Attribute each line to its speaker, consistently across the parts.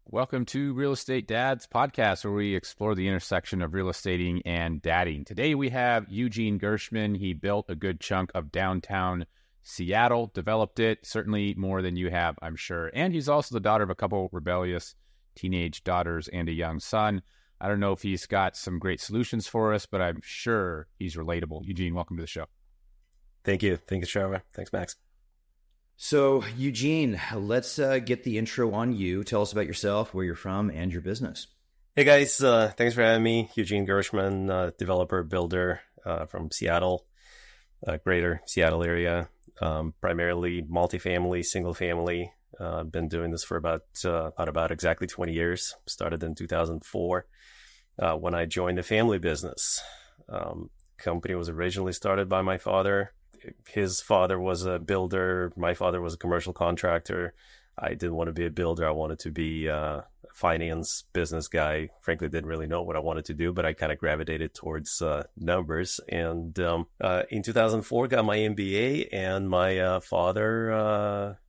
Speaker 1: Welcome to Real Estate Dads podcast, where we explore the intersection of real estating and dadding. Today we have Eugene Gershman. He built a good chunk of downtown Seattle, developed it, certainly more than you have, I'm sure. And he's also the daughter of a couple rebellious teenage daughters and a young son. I don't know if he's got some great solutions for us, but I'm sure he's relatable. Eugene, welcome to the show.
Speaker 2: Thank you. Thank you, Trevor. Thanks, Max.
Speaker 3: So, Eugene, let's get the intro on you. Tell us about yourself, where you're from, and your business.
Speaker 2: Hey, guys. Thanks for having me. Eugene Gershman, developer, builder from Seattle, greater Seattle area, primarily multifamily, single family. Been doing this for about exactly 20 years. Started in 2004 when I joined the family business. Company was originally started by my father. His father was a builder. My father was a commercial contractor. I didn't want to be a builder. I wanted to be a finance business guy. Frankly, didn't really know what I wanted to do, but I kind of gravitated towards numbers. And in 2004, got my MBA, and my father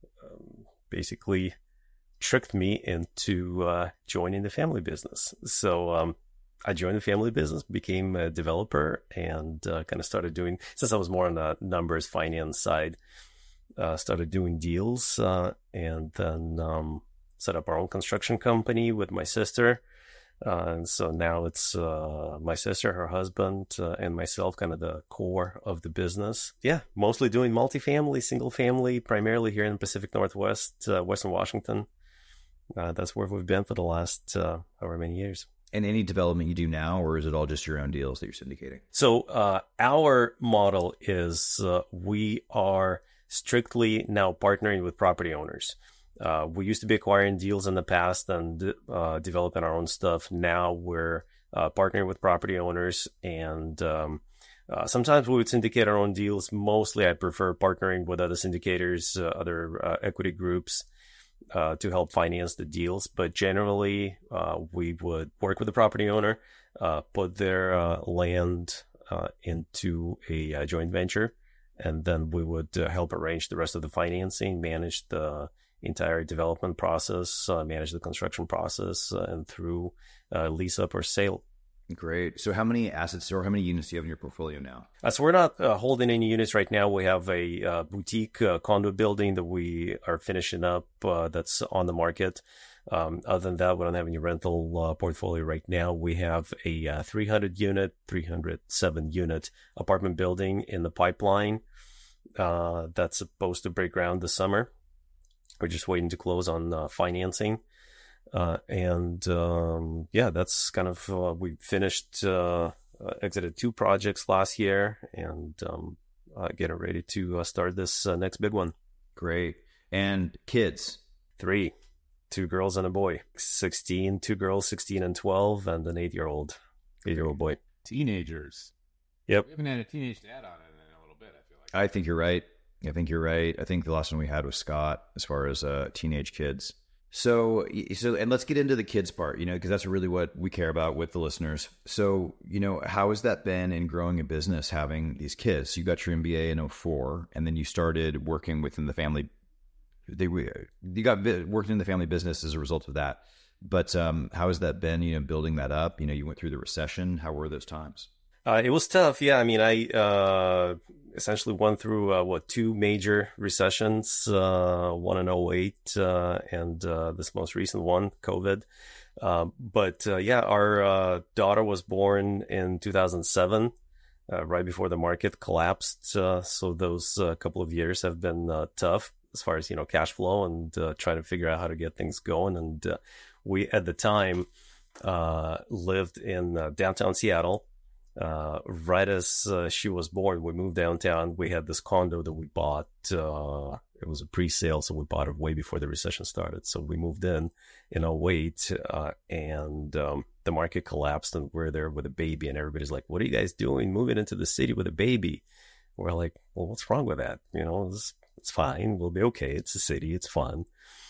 Speaker 2: basically tricked me into joining the family business. So I joined the family business, became a developer, and kind of started doing, since I was more on the numbers, finance side, started doing deals, and then set up our own construction company with my sister. And so now it's my sister, her husband, and myself, kind of the core of the business. Yeah, mostly doing multifamily, single family, primarily here in the Pacific Northwest, Western Washington. That's where we've been for the last however many years.
Speaker 3: And any development you do now, or is it all just your own deals that you're syndicating?
Speaker 2: So our model is we are strictly now partnering with property owners. We used to be acquiring deals in the past and developing our own stuff. Now we're partnering with property owners, and sometimes we would syndicate our own deals. Mostly I prefer partnering with other syndicators, other equity groups, to help finance the deals. But generally, we would work with the property owner, put their land into a joint venture, and then we would help arrange the rest of the financing, manage the entire development process, manage the construction process, and through lease up or sale.
Speaker 3: Great. So how many assets or how many units do you have in your portfolio now?
Speaker 2: So we're not holding any units right now. We have a boutique condo building that we are finishing up that's on the market. Other than that, we don't have any rental portfolio right now. We have a 307-unit apartment building in the pipeline that's supposed to break ground this summer. We're just waiting to close on financing. Yeah, that's kind of, we finished, exited 2 projects last year, and getting ready to start this next big one.
Speaker 3: Great. And kids?
Speaker 2: 3, 2 girls and a boy. 16, 2 girls, 16 and 12, and an 8-year-old boy.
Speaker 1: Teenagers.
Speaker 2: Yep.
Speaker 1: We haven't had a teenage dad on it in a little bit, I feel like.
Speaker 3: I think you're right. I think the last one we had was Scott, as far as teenage kids. So, and let's get into the kids part, because that's really what we care about with the listeners. So, how has that been in growing a business, having these kids? You got your MBA in 2004, and then you started working within the family. You got working in the family business as a result of that. But how has that been, building that up? You went through the recession. How were those times?
Speaker 2: It was tough. Yeah. I mean, I essentially went through 2 major recessions, one in 2008 and this most recent one, COVID. But our daughter was born in 2007, right before the market collapsed. So those couple of years have been tough as far as, cash flow and trying to figure out how to get things going. And we, at the time, lived in downtown Seattle. Right as she was born, we moved downtown. We had this condo that we bought. It was a pre-sale, so we bought it way before the recession started. So we moved in 2008, and the market collapsed, and we're there with a baby, and everybody's like, "What are you guys doing, moving into the city with a baby?" We're like, "Well, what's wrong with that? It's fine. We'll be okay. It's a city. It's fun."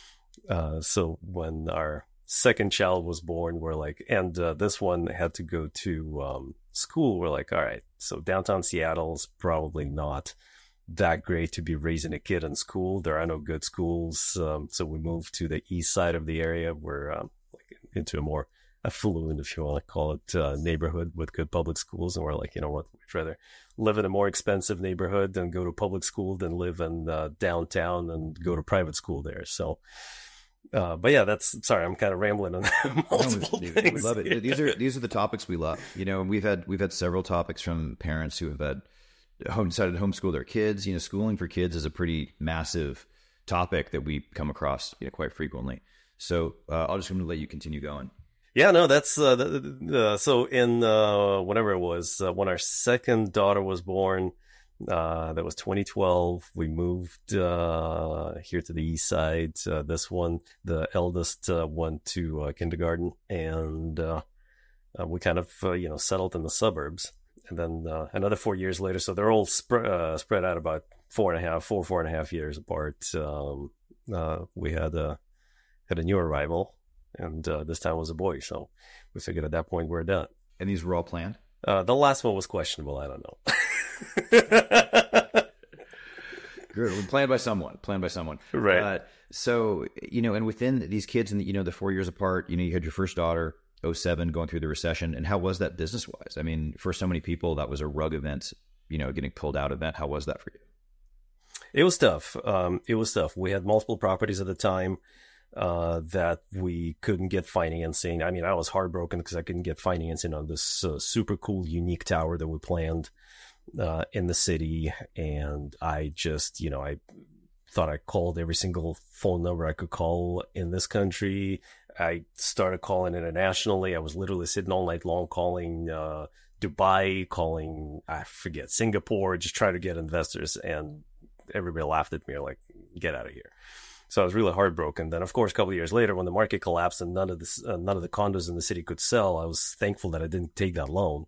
Speaker 2: So when our second child was born, we're like, and this one had to go to school. We're like, all right, so downtown Seattle's probably not that great to be raising a kid in school. There are no good schools. So we moved to the east side of the area where into a more affluent, if you want to call it, neighborhood with good public schools. And we're like, you know what, we'd rather live in a more expensive neighborhood than go to public school than live in downtown and go to private school there. So, but yeah, sorry, I'm kind of rambling on multiple things.
Speaker 3: We love it. These are the topics we love. You know, and we've had several topics from parents who have decided to homeschool their kids. You know, schooling for kids is a pretty massive topic that we come across, you know, quite frequently. So I'll just let you continue going.
Speaker 2: Yeah, no, that's so in whenever it was when our second daughter was born, that was 2012. We moved here to the east side. This one, the eldest, went to kindergarten, and we kind of settled in the suburbs. And then another 4 years later, so they're all spread out about 4.5 years apart. We had a new arrival. And this time was a boy, so we figured at that point we're done.
Speaker 3: And these were all planned?
Speaker 2: The last one was questionable. I don't know.
Speaker 3: Good. Planned by someone.
Speaker 2: Right.
Speaker 3: So, you know, and within these kids and, you know, the 4 years apart, you know, you had your first daughter, 2007, going through the recession. And how was that business-wise? I mean, for so many people, that was a rug event, you know, getting pulled out event. How was that for you?
Speaker 2: It was tough. We had multiple properties at the time that we couldn't get financing. I mean, I was heartbroken because I couldn't get financing on this super cool, unique tower that we planned in the city. And I just, I thought I called every single phone number I could call in this country. I started calling internationally. I was literally sitting all night long calling Dubai, calling, I forget, Singapore, just trying to get investors. And everybody laughed at me, like, get out of here. So I was really heartbroken. Then, of course, a couple of years later, when the market collapsed and none of the condos in the city could sell, I was thankful that I didn't take that loan.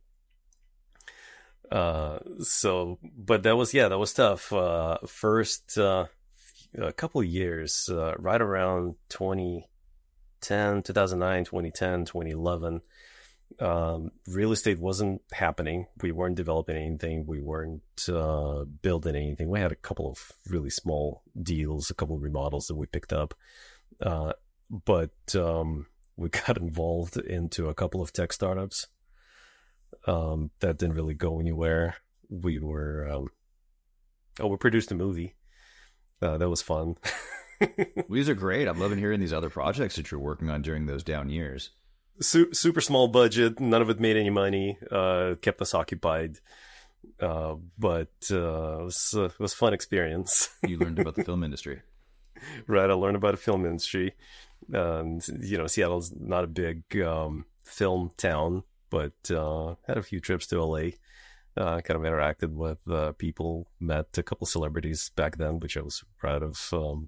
Speaker 2: But that was tough. First, a couple of years, right around 2009, 2010, 2011, real estate wasn't happening. We weren't developing anything. We weren't building anything. We had a couple of really small deals, a couple of remodels that we picked up. But we got involved into a couple of tech startups that didn't really go anywhere. We produced a movie. That was fun.
Speaker 3: These are great. I'm loving hearing these other projects that you're working on during those down years.
Speaker 2: Super small budget. None of it made any money. Kept us occupied. But it was a fun experience.
Speaker 3: You learned about the film industry.
Speaker 2: Right. I learned about the film industry. Seattle's not a big film town, but had a few trips to LA. Kind of interacted with people, met a couple celebrities back then, which I was proud of.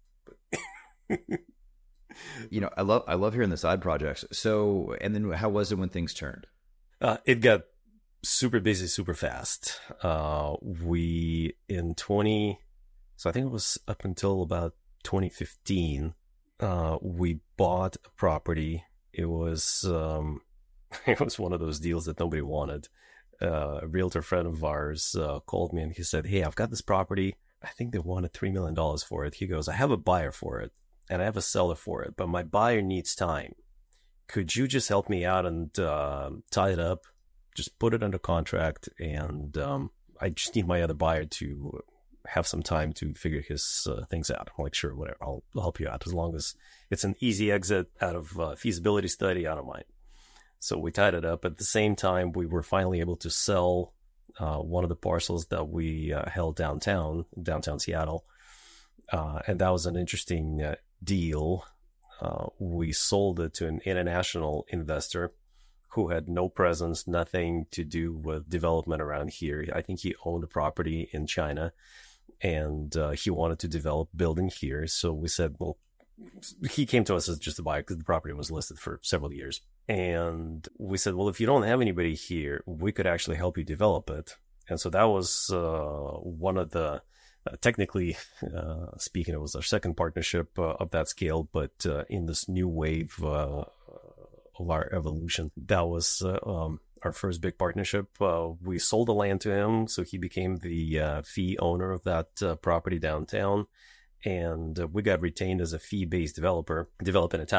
Speaker 3: I love hearing the side projects. So, and then how was it when things turned?
Speaker 2: It got super busy, super fast. So I think it was up until about 2015, we bought a property. It was one of those deals that nobody wanted. A realtor friend of ours called me and he said, "Hey, I've got this property. I think they wanted $3 million for it." He goes, "I have a buyer for it and I have a seller for it, but my buyer needs time. Could you just help me out and tie it up, just put it under contract, and I just need my other buyer to have some time to figure his things out." I'm like, "Sure, whatever. I'll help you out as long as it's an easy exit out of feasibility study. I don't mind." So we tied it up. At the same time, we were finally able to sell one of the parcels that we held downtown Seattle. And that was an interesting deal. We sold it to an international investor who had no presence, nothing to do with development around here. I think he owned a property in China and he wanted to develop building here. So we said, well, he came to us as just a buyer because the property was listed for several years. And we said, well, if you don't have anybody here, we could actually help you develop it. And so that was one of the, technically speaking, it was our second partnership of that scale, but in this new wave of our evolution, that was our first big partnership. We sold the land to him, so he became the fee owner of that property downtown. And we got retained as a fee-based developer, developing a tower.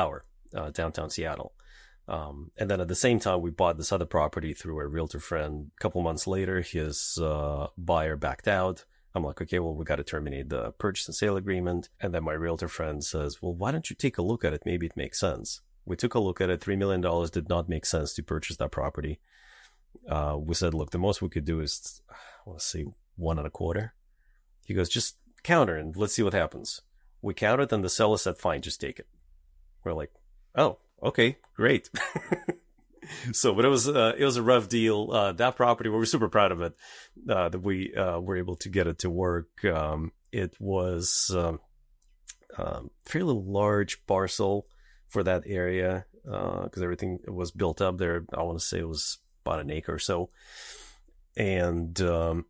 Speaker 2: downtown Seattle. And then at the same time, we bought this other property through a realtor friend. A couple months later, his buyer backed out. I'm like, okay, well, we got to terminate the purchase and sale agreement. And then my realtor friend says, well, why don't you take a look at it? Maybe it makes sense. We took a look at it. $3 million did not make sense to purchase that property. We said, look, the most we could do is, let's see, 1.25. He goes, just counter and let's see what happens. We countered and the seller said, fine, just take it. We're like, oh, okay, great. So, but it was a rough deal. That property, we were super proud of it, that we were able to get it to work. It was fairly large parcel for that area, because everything was built up there. I want to say it was about an acre or so. And but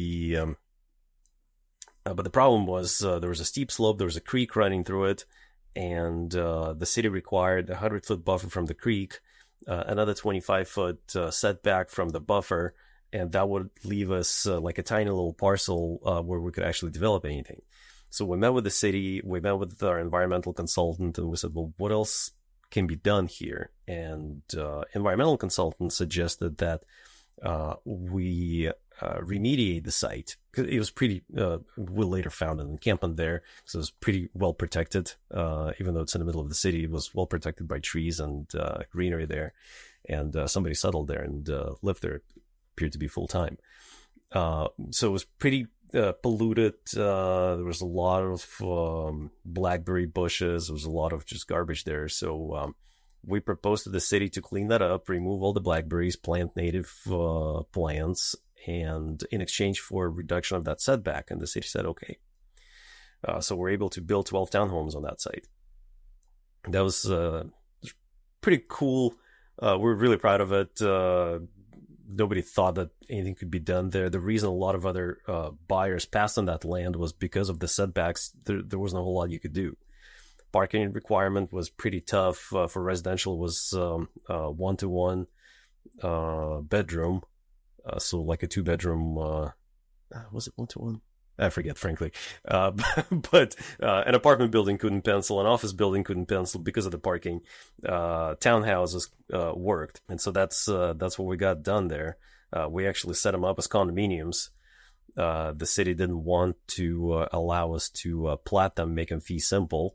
Speaker 2: the problem was there was a steep slope, there was a creek running through it, and the city required a 100-foot buffer from the creek, another 25-foot setback from the buffer, and that would leave us like a tiny little parcel where we could actually develop anything. So we met with the city, we met with our environmental consultant, and we said, well, what else can be done here? And environmental consultant suggested that we remediate the site. It was pretty, we later found an encampment there, so it was pretty well protected. Even though it's in the middle of the city, it was well protected by trees and greenery there. And somebody settled there and lived there. It appeared to be full time. So it was pretty polluted. There was a lot of blackberry bushes. There was a lot of just garbage there. So we proposed to the city to clean that up, remove all the blackberries, plant native plants, and in exchange for a reduction of that setback. And the city said, okay. So we're able to build 12 townhomes on that site. That was pretty cool. We're really proud of it. Nobody thought that anything could be done there. The reason a lot of other buyers passed on that land was because of the setbacks. There wasn't a whole lot you could do. Parking requirement was pretty tough. For residential, it was 1-to-1 bedroom. So like a 2-bedroom, was it 1-to-1? I forget, frankly. But an apartment building couldn't pencil, an office building couldn't pencil because of the parking. Townhouses worked. And so that's what we got done there. We actually set them up as condominiums. The city didn't want to allow us to plat them, make them fee simple.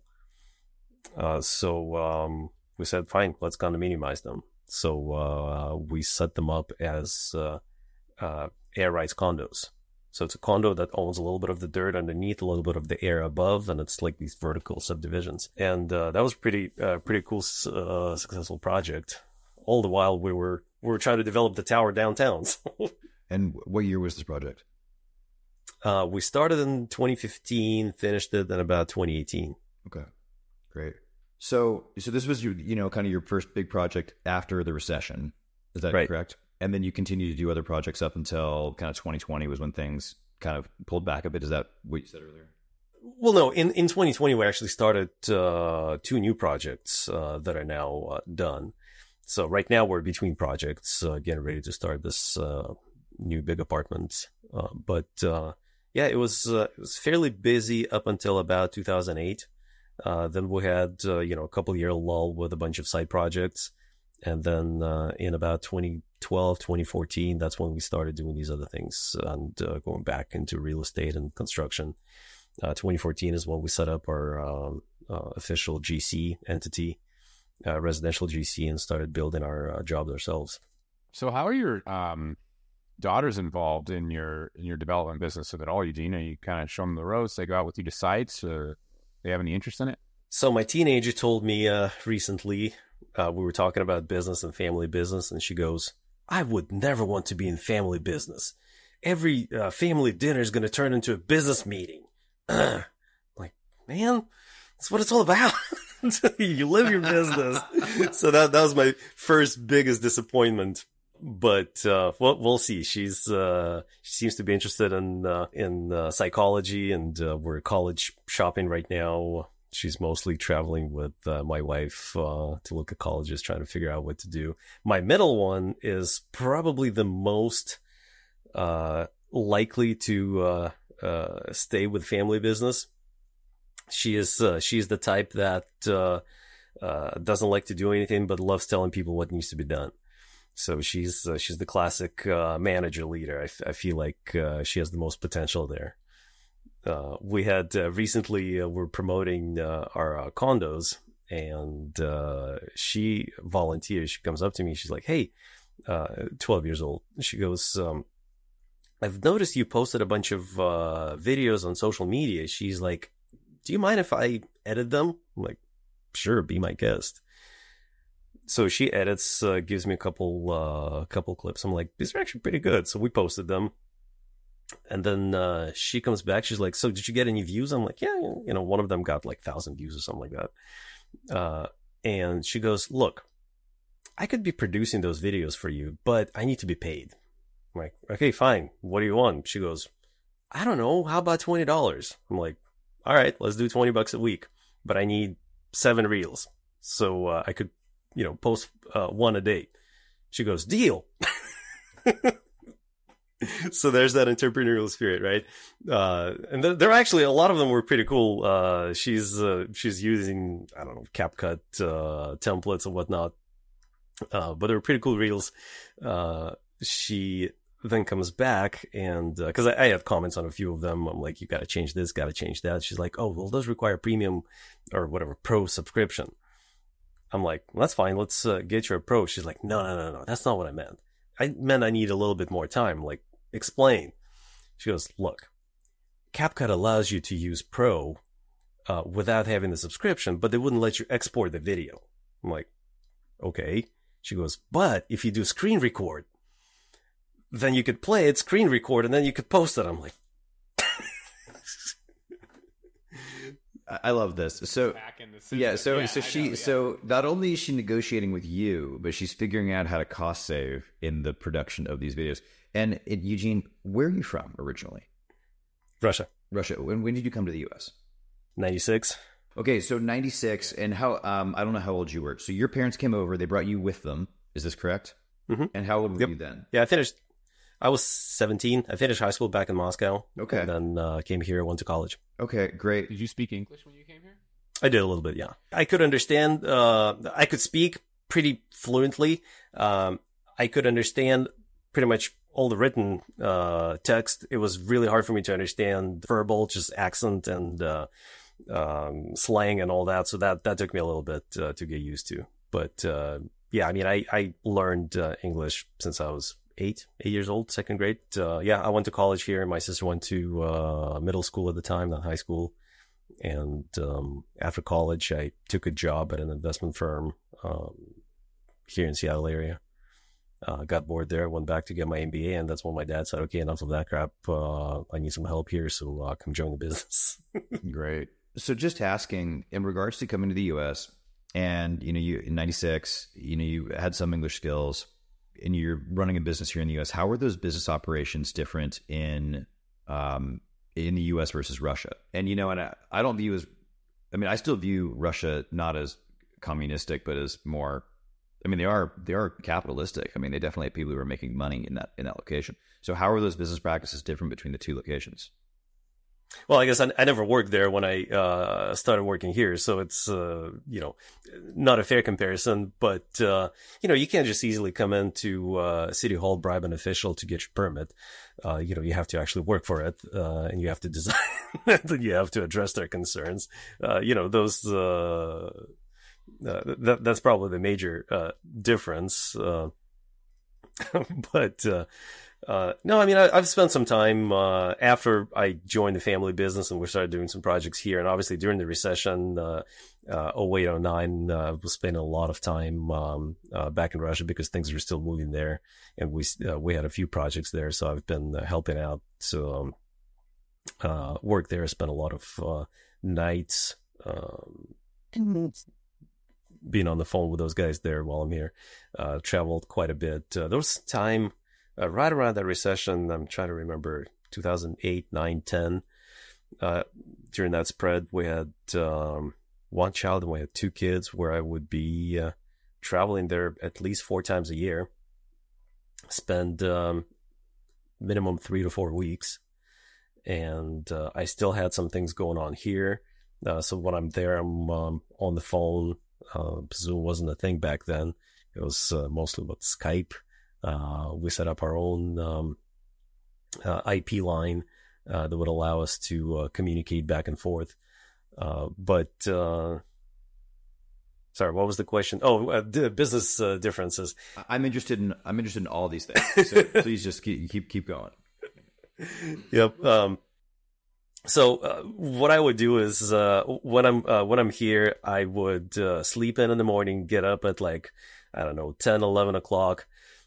Speaker 2: So we said, fine, let's condominiumize them. So we set them up as air rights condos. So it's a condo that owns a little bit of the dirt underneath, a little bit of the air above, and it's like these vertical subdivisions. And that was pretty cool, successful project. All the while we were trying to develop the tower downtown.
Speaker 3: And what year was this project?
Speaker 2: We started in 2015, finished it in about 2018.
Speaker 3: Okay, great. So this was your, kind of your first big project after the recession. Is that
Speaker 2: right?
Speaker 3: Correct? And then you continued to do other projects up until kind of 2020 was when things kind of pulled back a bit. Is that what you said earlier?
Speaker 2: Well, no. In 2020, we actually started 2 new projects that are now done. So right now we're between projects, getting ready to start this new big apartment. But yeah, it was fairly busy up until about 2008. Then we had a couple year lull with a bunch of side projects. And then in about 2012, 2014, that's when we started doing these other things and going back into real estate and construction. 2014 is when we set up our official GC entity, residential GC, and started building our jobs ourselves.
Speaker 1: So how are your daughters involved in your development business at all, Eugene? Are you kind of show them the ropes? They go out with you to sites, or they have any interest in it?
Speaker 2: So my teenager told me recently, we were talking about business and family business, and she goes, I would never want to be in family business. Every family dinner is going to turn into a business meeting. Like, man, that's what it's all about. You live your business. So that was my first biggest disappointment. But we'll see. She seems to be interested in psychology, and we're college shopping right now. She's mostly traveling with my wife to look at colleges, trying to figure out what to do. My middle one is probably the most likely to stay with family business. She's the type that doesn't like to do anything, but loves telling people what needs to be done. So she's the classic manager leader. I feel like she has the most potential there. We had recently we're promoting our condos, and she volunteers. She comes up to me. She's like, "Hey, 12 years old." She goes, "I've noticed you posted a bunch of videos on social media." She's like, "Do you mind if I edit them?" I'm like, "Sure, be my guest." So she edits, gives me a couple clips. I'm like, "These are actually pretty good." So we posted them. And then she comes back. She's like, "So did you get any views?" I'm like, "Yeah, one of them got like 1,000 views or something like that." And she goes, "Look, I could be producing those videos for you, but I need to be paid." I'm like, "Okay, fine. What do you want?" She goes, "I don't know. How about $20? I'm like, "All right, let's do $20 a week, but I need 7 reels. So I could, post 1 a day." She goes, "Deal." So there's that entrepreneurial spirit, right? And there are actually a lot of them were pretty cool. She's using, I don't know, CapCut templates and whatnot, but they were pretty cool reels. She then comes back and because I had comments on a few of them. I'm like, "You got to change this, got to change that." She's like, "Oh, well, those require premium or whatever pro subscription." I'm like, "Well, that's fine. Let's get your pro." She's like, No. That's not what I meant. I meant I need a little bit more time. I'm like, "Explain." She goes, "Look, CapCut allows you to use Pro without having the subscription, but they wouldn't let you export the video." I'm like, "Okay." She goes, "But if you do screen record, then you could play it, screen record, and then you could post it." I'm like,
Speaker 3: I love this. So so not only is she negotiating with you, but she's figuring out how to cost save in the production of these videos. And Eugene, where are you from originally?
Speaker 2: Russia.
Speaker 3: When did you come to the U.S.?
Speaker 2: 96.
Speaker 3: Okay, so 96. And how? I don't know how old you were. So your parents came over. They brought you with them. Is this correct?
Speaker 2: Mm-hmm.
Speaker 3: And how old were you then?
Speaker 2: Yeah, I was 17. I finished high school back in Moscow.
Speaker 3: Okay.
Speaker 2: And then came here, went to college.
Speaker 3: Okay, great.
Speaker 1: Did you speak English when you came here?
Speaker 2: I did a little bit, yeah. I could understand. I could speak pretty fluently. I could understand pretty much all the written text. It was really hard for me to understand verbal, just accent and slang and all that. So that took me a little bit to get used to. But yeah, I mean, I learned English since I was 8 years old, second grade. Yeah, I went to college here. My sister went to middle school at the time, not high school. And after college, I took a job at an investment firm here in Seattle area. Got bored there, went back to get my MBA, and that's when my dad said, "Okay, enough of that crap. I need some help here, so come join the business."
Speaker 3: Great. So just asking, in regards to coming to the U.S., and you in '96, you had some English skills, and you're running a business here in the U.S. How are those business operations different in the U.S. versus Russia? And and I don't view I still view Russia not as communistic, but as more. I mean, they are capitalistic. I mean, they definitely have people who are making money in that location. So how are those business practices different between the two locations?
Speaker 2: Well, I guess I never worked there when I started working here, so it's not a fair comparison. But you can't just easily come into City Hall, bribe an official to get your permit. You have to actually work for it, and you have to design. You have to address their concerns. Those. That's probably the major difference. But no, I mean, I've spent some time after I joined the family business and we started doing some projects here. And obviously during the recession, 08, 09, was spending a lot of time back in Russia because things were still moving there. And we had a few projects there. So I've been helping out to work there. I spent a lot of nights being on the phone with those guys there while I'm here. Traveled quite a bit. There was time right around that recession. I'm trying to remember 2008, 9, 10. During that spread, we had one child and we had 2 kids where I would be traveling there at least 4 times a year. Spend minimum 3 to 4 weeks. And I still had some things going on here. So when I'm there, I'm on the phone Zoom wasn't a thing back then. It was mostly about Skype. We set up our own IP line that would allow us to communicate back and forth. Sorry, what was the question? Oh, business differences.
Speaker 3: I'm interested in all these things. So please just keep going.
Speaker 2: Yep. So what I would do is when I'm here, I would sleep in the morning, get up at like, I don't know, 10, 11 o'clock,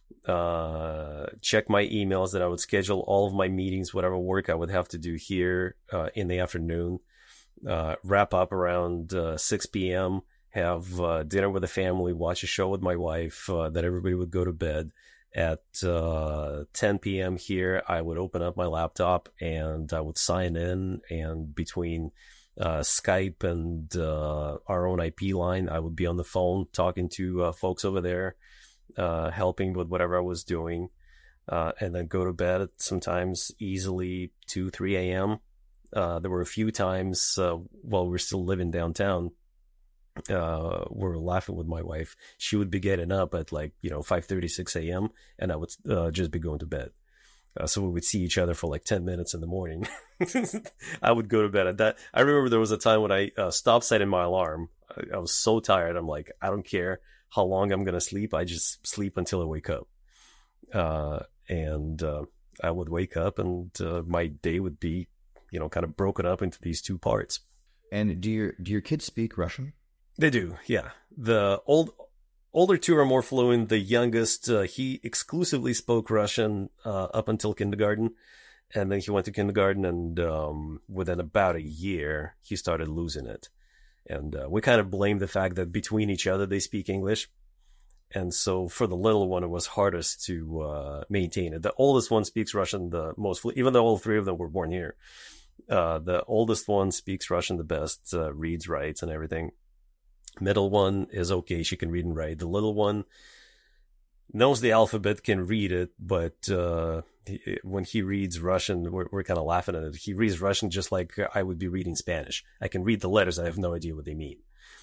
Speaker 2: check my emails, that I would schedule all of my meetings, whatever work I would have to do here in the afternoon, wrap up around 6 p.m., have dinner with the family, watch a show with my wife, then everybody would go to bed. At 10 p.m. here, I would open up my laptop and I would sign in, and between Skype and our own IP line, I would be on the phone talking to folks over there, helping with whatever I was doing, and then go to bed at sometimes easily 2, 3 a.m. There were a few times while we were still living downtown, we're laughing with my wife. She would be getting up at 5:30, 6 a.m. and I would just be going to bed. So we would see each other for 10 minutes in the morning. I would go to bed at that. I remember there was a time when I stopped setting my alarm. I was so tired. I'm like, I don't care how long I'm going to sleep. I just sleep until I wake up. And I would wake up and my day would be, kind of broken up into these two parts.
Speaker 3: And do your kids speak Russian?
Speaker 2: They do, yeah. The older two are more fluent. The youngest, he exclusively spoke Russian up until kindergarten, and then he went to kindergarten, and within about a year, he started losing it. And we kind of blame the fact that between each other, they speak English. And so for the little one, it was hardest to maintain it. The oldest one speaks Russian the most, even though all three of them were born here. The oldest one speaks Russian the best, reads, writes, and everything. Middle one is okay. She can read and write. The little one knows the alphabet, can read it, but when he reads Russian, we're kind of laughing at it. He reads Russian just like I would be reading Spanish. I can read the letters. I have no idea what they mean.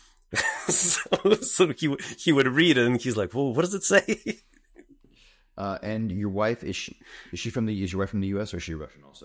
Speaker 2: so he would read it, and he's like, well, what does it say?
Speaker 3: And your wife, is your wife from the U.S. or is she Russian also?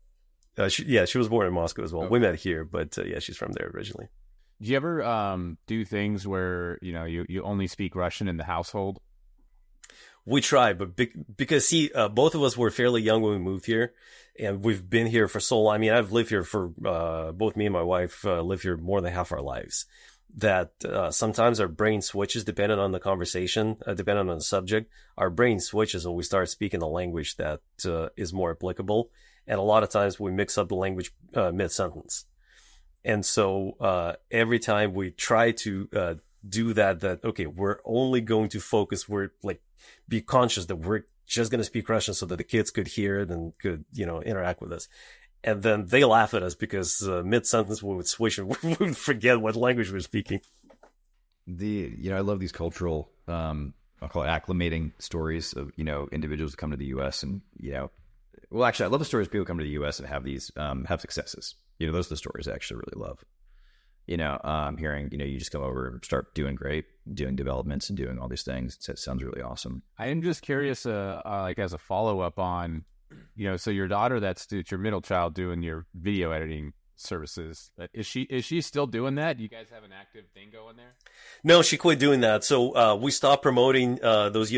Speaker 2: She was born in Moscow as well.
Speaker 3: Okay.
Speaker 2: We met here, but she's from there originally.
Speaker 1: Do you ever do things where you only speak Russian in the household?
Speaker 2: We try, but because both of us were fairly young when we moved here, and we've been here for so long. I mean, I've lived here for both me and my wife live here more than half our lives. That sometimes our brain switches depending on the conversation, depending on the subject. Our brain switches when we start speaking the language that is more applicable, and a lot of times we mix up the language mid-sentence. And so every time we try to do that, okay, we're only going to focus, be conscious that we're just going to speak Russian so that the kids could hear it and could, interact with us. And then they laugh at us because mid-sentence we would switch and we would forget what language we're speaking.
Speaker 3: I love these cultural, I'll call it acclimating stories of, individuals who come to the U.S. and, well, actually, I love the stories of people come to the U.S. and have these, have successes. Those are the stories I actually really love. Hearing, you just come over and start doing great, doing developments and doing all these things. It sounds really awesome.
Speaker 1: I am just curious, as a follow-up on, so your daughter, it's your middle child doing your video editing services. Is she still doing that? Do you guys have an active thing going there?
Speaker 2: No, she quit doing that. So we stopped promoting those,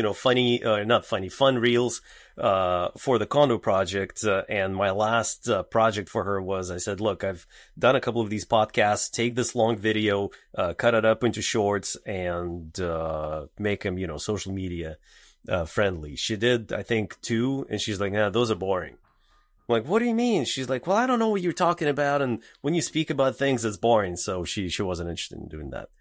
Speaker 2: fun reels for the condo project. And my last project for her was, I said, look, I've done a couple of these podcasts. Take this long video, cut it up into shorts, and make them, social media friendly. She did, I think, 2, and she's like, nah, those are boring. I'm like, what do you mean? She's like, well, I don't know what you're talking about, and when you speak about things, it's boring. So she wasn't interested in doing that.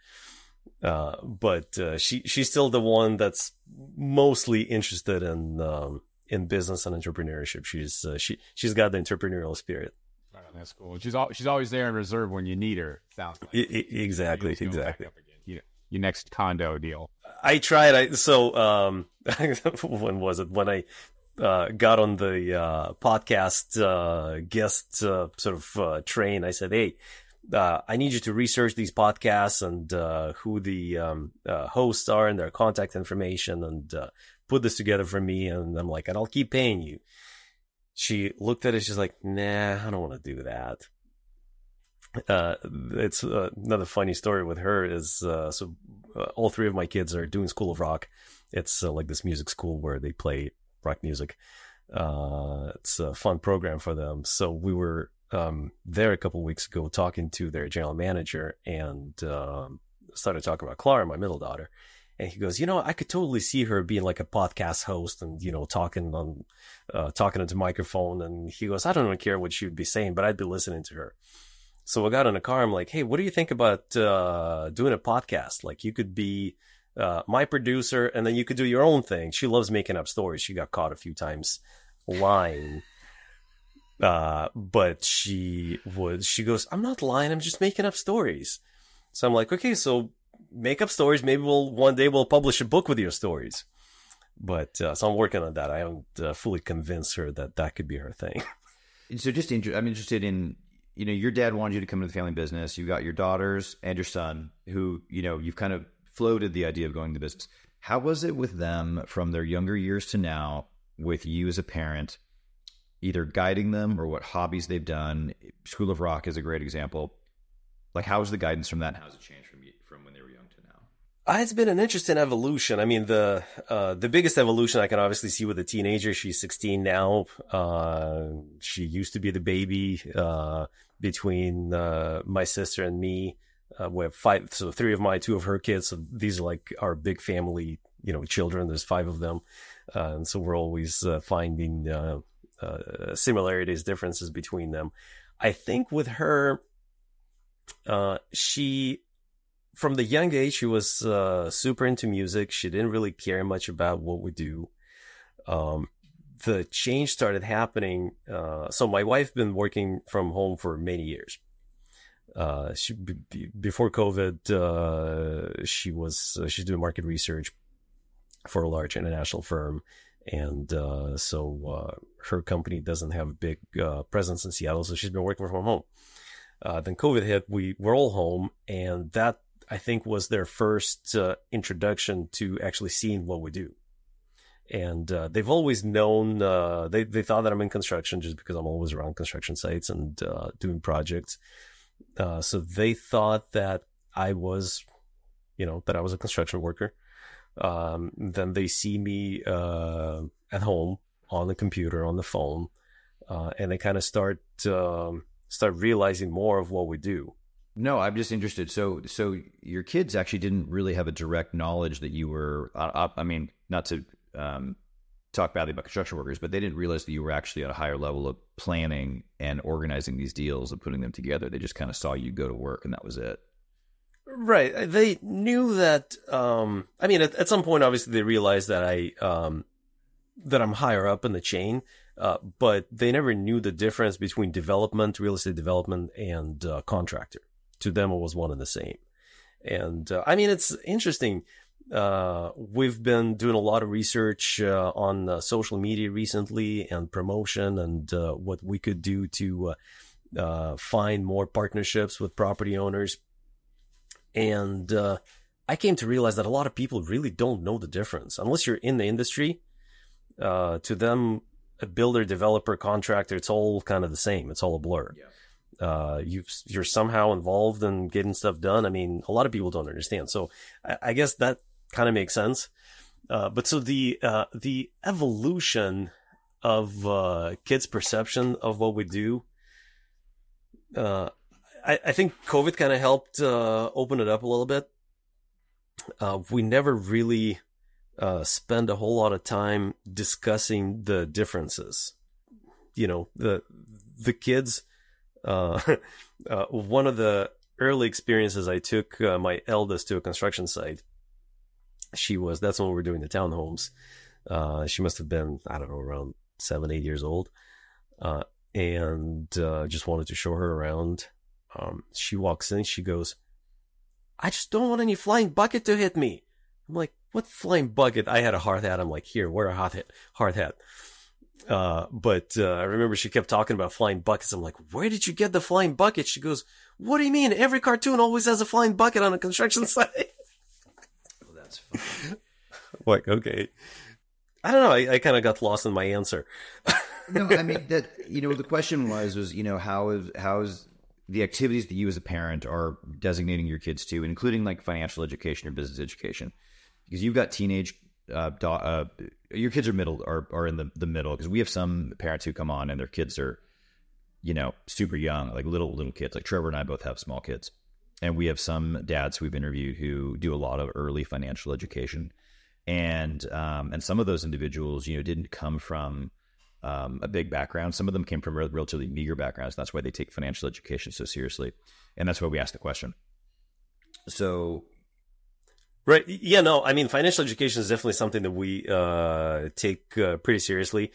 Speaker 2: But she's still the one that's mostly interested in business and entrepreneurship. She's got the entrepreneurial spirit.
Speaker 1: Right, that's cool. She's always there in reserve when you need her. Sounds like
Speaker 2: exactly.
Speaker 1: Your next condo deal.
Speaker 2: I tried. So when was it? When I got on the podcast guest train, I said, hey, I need you to research these podcasts and who the hosts are and their contact information and put this together for me. And I'm like, and I'll keep paying you. She looked at it. She's like, nah, I don't want to do that. It's another funny story with her is, all three of my kids are doing School of Rock. It's like this music school where they play rock music. It's a fun program for them. So we were there a couple of weeks ago talking to their general manager and started talking about Clara, my middle daughter. And he goes, I could totally see her being like a podcast host and, talking into microphone. And he goes, I don't even care what she would be saying, but I'd be listening to her. So I got in a car. I'm like, hey, what do you think about doing a podcast? Like you could be my producer and then you could do your own thing. She loves making up stories. She got caught a few times lying. But she goes, I'm not lying. I'm just making up stories. So I'm like, okay, so make up stories. Maybe one day we'll publish a book with your stories. But so I'm working on that. I haven't fully convinced her that could be her thing.
Speaker 3: So I'm interested in, your dad wanted you to come into the family business. You got your daughters and your son who, you've kind of floated the idea of going to business. How was it with them from their younger years to now with you as a parent, either guiding them or what hobbies they've done? School of Rock is a great example. Like, how was the guidance from that? How has it changed from when they were young to now?
Speaker 2: It's been an interesting evolution. I mean, the biggest evolution I can obviously see with a teenager. She's 16 now. She used to be the baby between my sister and me. We have 5, so 3 of my, 2 of her kids. So these are like our big family, children. There's 5 of them. And so we're always finding similarities, differences between them. I think with her, she, from the young age, she was super into music. She didn't really care much about what we do. The change started happening. So my wife been working from home for many years. Before COVID, she's doing market research for a large international firm. And so her company doesn't have a big presence in Seattle, so she's been working from home. Then COVID hit, we were all home, and that, I think, was their first introduction to actually seeing what we do. And they've always known, they thought that I'm in construction just because I'm always around construction sites and doing projects. So they thought that I was a construction worker. Then they see me at home on the computer, on the phone, and they kind of start realizing more of what we do.
Speaker 3: No, I'm just interested. So your kids actually didn't really have a direct knowledge that you were, I mean, not to talk badly about construction workers, but they didn't realize that you were actually at a higher level of planning and organizing these deals and putting them together. They just kind of saw you go to work and that was it.
Speaker 2: Right. They knew that, I mean, at some point, obviously they realized that that I'm higher up in the chain, but they never knew the difference between development, real estate development, and contractor. To them, it was one and the same. And I mean, it's interesting. We've been doing a lot of research on social media recently and promotion and what we could do to find more partnerships with property owners. And I came to realize that a lot of people really don't know the difference. Unless you're in the industry, to them, a builder, developer, contractor, it's all kind of the same. It's all a blur. Yeah. You're somehow involved in getting stuff done. I mean, a lot of people don't understand. So I guess that kind of makes sense. But so the evolution of kids' perception of what we do, I think COVID kind of helped open it up a little bit. We never really spend a whole lot of time discussing the differences. The kids. One of the early experiences I took my eldest to a construction site. That's when we were doing the townhomes. She must have been, I don't know, around 7-8 years old, and just wanted to show her around. She walks in, she goes, "I just don't want any flying bucket to hit me." I'm like, "What flying bucket?" I had a hard hat. I'm like, "Here, wear a hard hat." But I remember she kept talking about flying buckets. I'm like, where did you get the flying bucket? She goes, what do you mean? Every cartoon always has a flying bucket on a construction site.
Speaker 3: Well, that's funny.
Speaker 2: Like, okay. I don't know. I kind of got lost in my answer.
Speaker 3: No, I mean that, the question was, how is the activities that you as a parent are designating your kids to, including like financial education or business education, because you've got teenage, your kids are in the middle, because we have some parents who come on and their kids are, super young, like little kids. Like Trevor and I both have small kids, and we have some dads who we've interviewed who do a lot of early financial education, and some of those individuals, didn't come from a big background. Some of them came from relatively meager backgrounds. That's why they take financial education so seriously, and that's why we asked the question. So,
Speaker 2: right, yeah, no, I mean, financial education is definitely something that we take pretty seriously.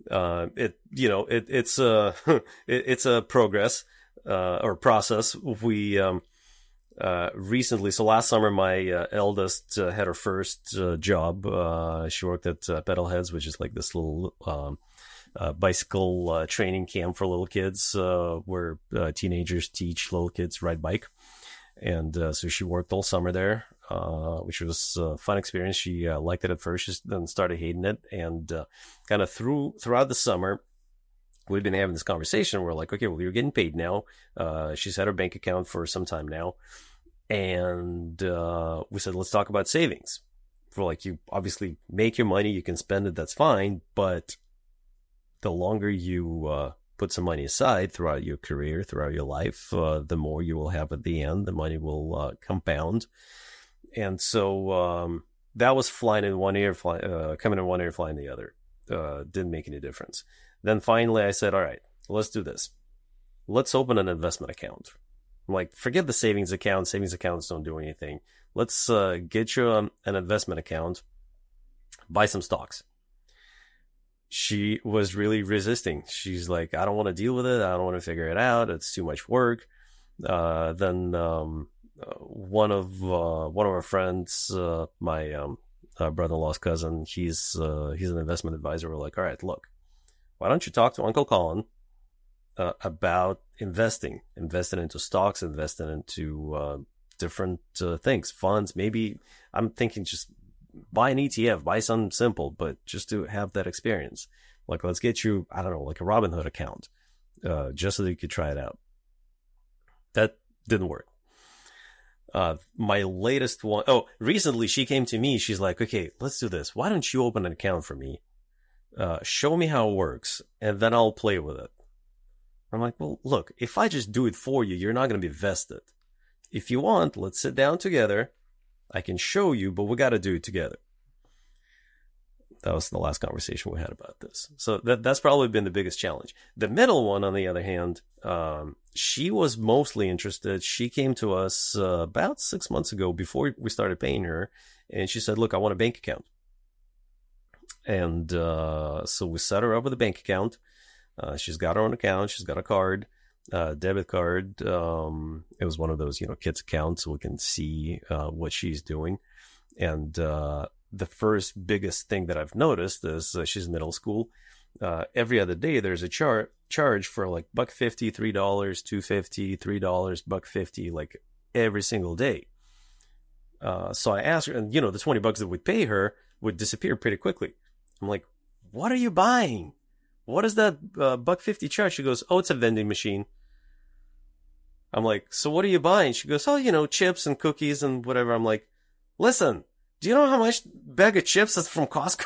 Speaker 2: It's a progress or process. We recently, so last summer, my eldest had her first job. She worked at Pedalheads, which is like this little bicycle training camp for little kids, where teenagers teach little kids ride bike. And so she worked all summer there, which was a fun experience. She liked it at first, she then started hating it. And kind of throughout the summer, we've been having this conversation. We're like, okay, well, you're getting paid now. She's had her bank account for some time now. And we said, let's talk about savings. We're like, you obviously make your money, you can spend it, that's fine. But the longer you put some money aside throughout your career, throughout your life, the more you will have at the end. The money will compound. And so that was flying in one ear, coming in one ear, flying the other. Didn't make any difference. Then finally I said, all right, let's do this. Let's open an investment account. I'm like, forget the savings account. Savings accounts don't do anything. Let's get you an investment account, buy some stocks. She was really resisting. She's like, I don't want to deal with it. I don't want to figure it out. It's too much work. Then one of our friends, my brother-in-law's cousin, he's an investment advisor. We're like, all right, look, why don't you talk to Uncle Colin about investing into stocks, investing into different things, funds. Maybe I'm thinking just buy an ETF, buy something simple, but just to have that experience. Like, let's get you, I don't know, like a Robinhood account, just so that you could try it out. That didn't work. My latest one, recently she came to me. She's like, okay, let's do this. Why don't you open an account for me? Show me how it works, and then I'll play with it. I'm like, well, look, if I just do it for you, you're not going to be vested. If you want, let's sit down together. I can show you, but we got to do it together. That was the last conversation we had about this. So that's probably been the biggest challenge. The middle one, on the other hand, she was mostly interested. She came to us about 6 months ago before we started paying her. And she said, look, I want a bank account. And so we set her up with a bank account. She's got her own account. She's got a card, debit card. It was one of those, kids accounts, so we can see what she's doing. And the first biggest thing that I've noticed is she's in middle school. Every other day there's a charge for like $1.50, $3, $2.50, $3, $1.50, like every single day. So I asked her, and the $20 that would pay her would disappear pretty quickly. I'm like, what are you buying? What is that $1.50 charge? She goes, oh, it's a vending machine. I'm like, so what are you buying? She goes, oh, chips and cookies and whatever. I'm like, listen, do you know how much bag of chips is from Costco?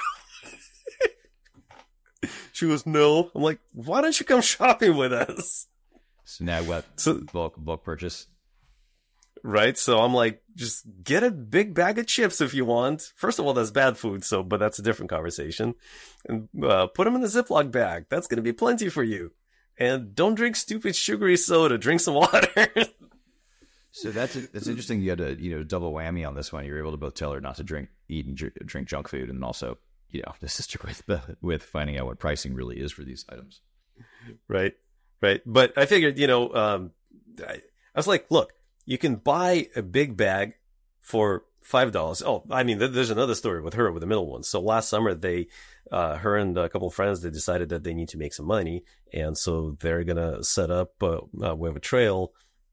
Speaker 2: She goes, no. I'm like, why don't you come shopping with us?
Speaker 3: So now what? Bulk purchase?
Speaker 2: Right. So I'm like, just get a big bag of chips if you want. First of all, that's bad food. But that's a different conversation. And put them in a Ziploc bag. That's going to be plenty for you. And don't drink stupid sugary soda. Drink some water.
Speaker 3: So that's interesting. You had a double whammy on this one. You were able to both tell her not to eat and drink junk food, and also assist her with finding out what pricing really is for these items.
Speaker 2: Right. But I figured, I was like, look, you can buy a big bag for $5. Oh, I mean, there's another story with her, with the middle one. So last summer, her and a couple of friends, they decided that they need to make some money. And so they're going to set up, we have a trail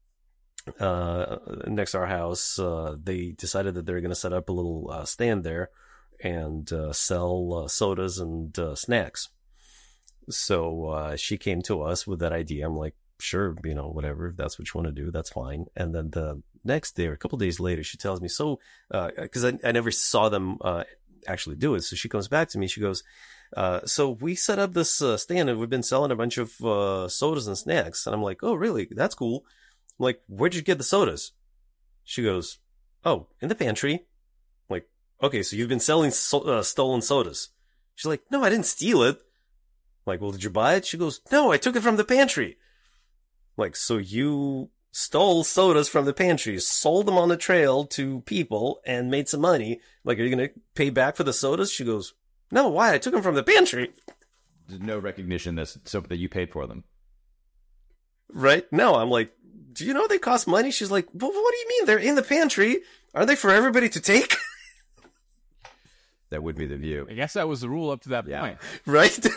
Speaker 2: next to our house. They decided that they're going to set up a little stand there and sell sodas and snacks. So she came to us with that idea. I'm like, sure, whatever, if that's what you want to do, that's fine. And then the next day or a couple of days later, she tells me, so, because I never saw them actually do it. So she comes back to me, she goes, so we set up this stand and we've been selling a bunch of sodas and snacks. And I'm like, oh, really? That's cool. I'm like, where'd you get the sodas? She goes, oh, in the pantry. I'm like, okay, so you've been selling stolen sodas. She's like, no, I didn't steal it. I'm like, well, did you buy it? She goes, no, I took it from the pantry. I'm like, so you stole sodas from the pantry, sold them on the trail to people, and made some money. Like, are you going to pay back for the sodas? She goes, no, why? I took them from the pantry.
Speaker 3: There's no recognition that you paid for them.
Speaker 2: Right? No, I'm like, do you know they cost money? She's like, well, what do you mean? They're in the pantry. Are they for everybody to take?
Speaker 3: That would be the view.
Speaker 1: I guess that was the rule up to that point.
Speaker 2: Right?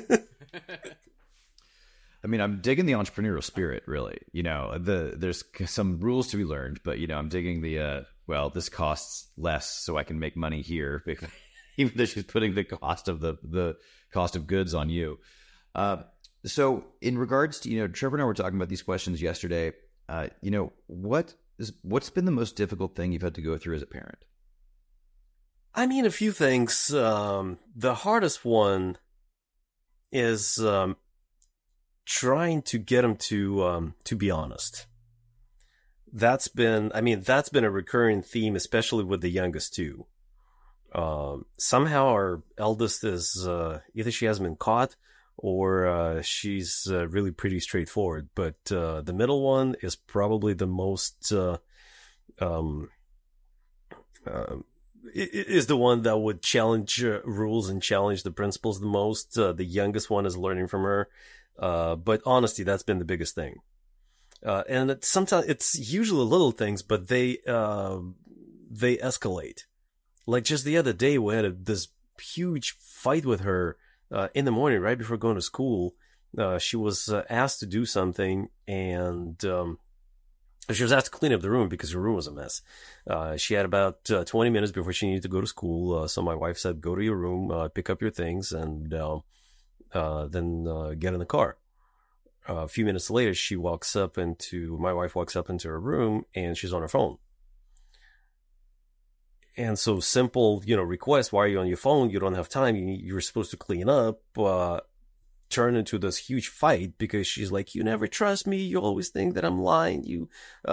Speaker 3: I mean, I'm digging the entrepreneurial spirit, really. There's some rules to be learned, but, I'm digging this costs less so I can make money here, because even though she's putting the cost of the cost of goods on you. So in regards to, Trevor and I were talking about these questions yesterday. What's been the most difficult thing you've had to go through as a parent?
Speaker 2: I mean, a few things. The hardest one is trying to get them to be honest. That's been a recurring theme, especially with the youngest too. Somehow our eldest is either she hasn't been caught or she's really pretty straightforward. But the middle one is probably the most is the one that would challenge rules and challenge the principles the most. The youngest one is learning from her. But honesty, that's been the biggest thing. And sometimes it's usually little things, but they escalate. Like just the other day, we had this huge fight with her, in the morning, right before going to school. She was asked to do something, and she was asked to clean up the room because her room was a mess. She had about 20 minutes before she needed to go to school. So my wife said, go to your room, pick up your things, and then get in the car. A few minutes later, my wife walks up into her room, and she's on her phone. And so simple, request, why are you on your phone? You don't have time. You're supposed to clean up, turn into this huge fight because she's like, you never trust me. You always think that I'm lying. You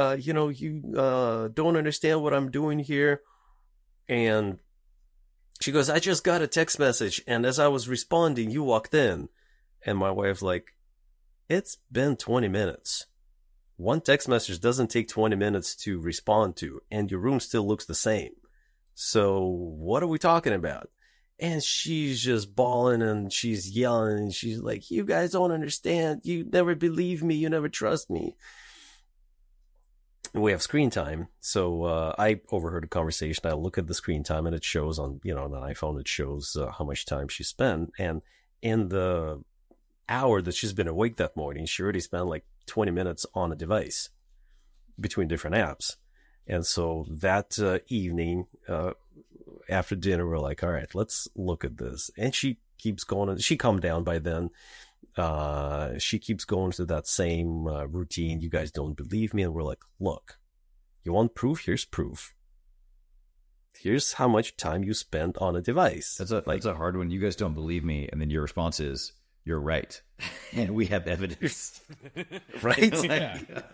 Speaker 2: don't understand what I'm doing here. And she goes, I just got a text message, and as I was responding, you walked in. And my wife's like, it's been 20 minutes. One text message doesn't take 20 minutes to respond to, and your room still looks the same. So what are we talking about? And she's just bawling and she's yelling and she's like, you guys don't understand. You never believe me. You never trust me. And we have screen time. So I overheard a conversation. I look at the screen time and it shows on an iPhone, it shows how much time she spent. And in the hour that she's been awake that morning, she already spent like 20 minutes on a device between different apps. And so that evening, after dinner, we're like, all right, let's look at this. And she keeps going. She calmed down by then. She keeps going to that same routine. You guys don't believe me. And we're like, look, you want proof? Here's proof. Here's how much time you spent on a device.
Speaker 3: That's a hard one. You guys don't believe me. And then your response is, you're right. And we have evidence.
Speaker 2: Right?
Speaker 1: Yeah.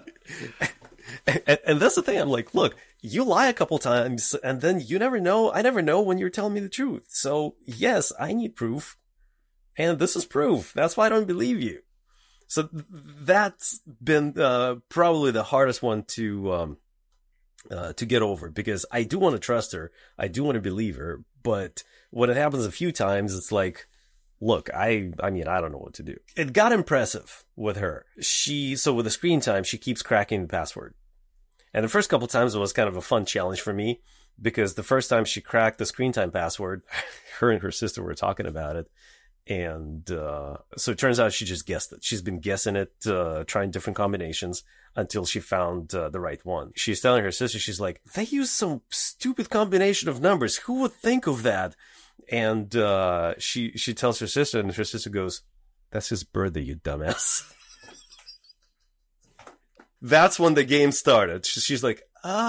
Speaker 2: And that's the thing. I'm like, look, you lie a couple times and then you never know. I never know when you're telling me the truth. So yes, I need proof. And this is proof. That's why I don't believe you. So that's been probably the hardest one to get over, because I do want to trust her. I do want to believe her. But when it happens a few times, it's like, look, I mean, I don't know what to do. It got impressive with her. So with the screen time, she keeps cracking the password. And the first couple times it was kind of a fun challenge for me. because the first time she cracked the screen time password, her and her sister were talking about it. And so it turns out she just guessed it. She's been guessing it, trying different combinations until she found the right one. She's telling her sister, she's like, they use some stupid combination of numbers. Who would think of that? And she tells her sister, and her sister goes, that's his birthday, you dumbass. That's when the game started. She's like,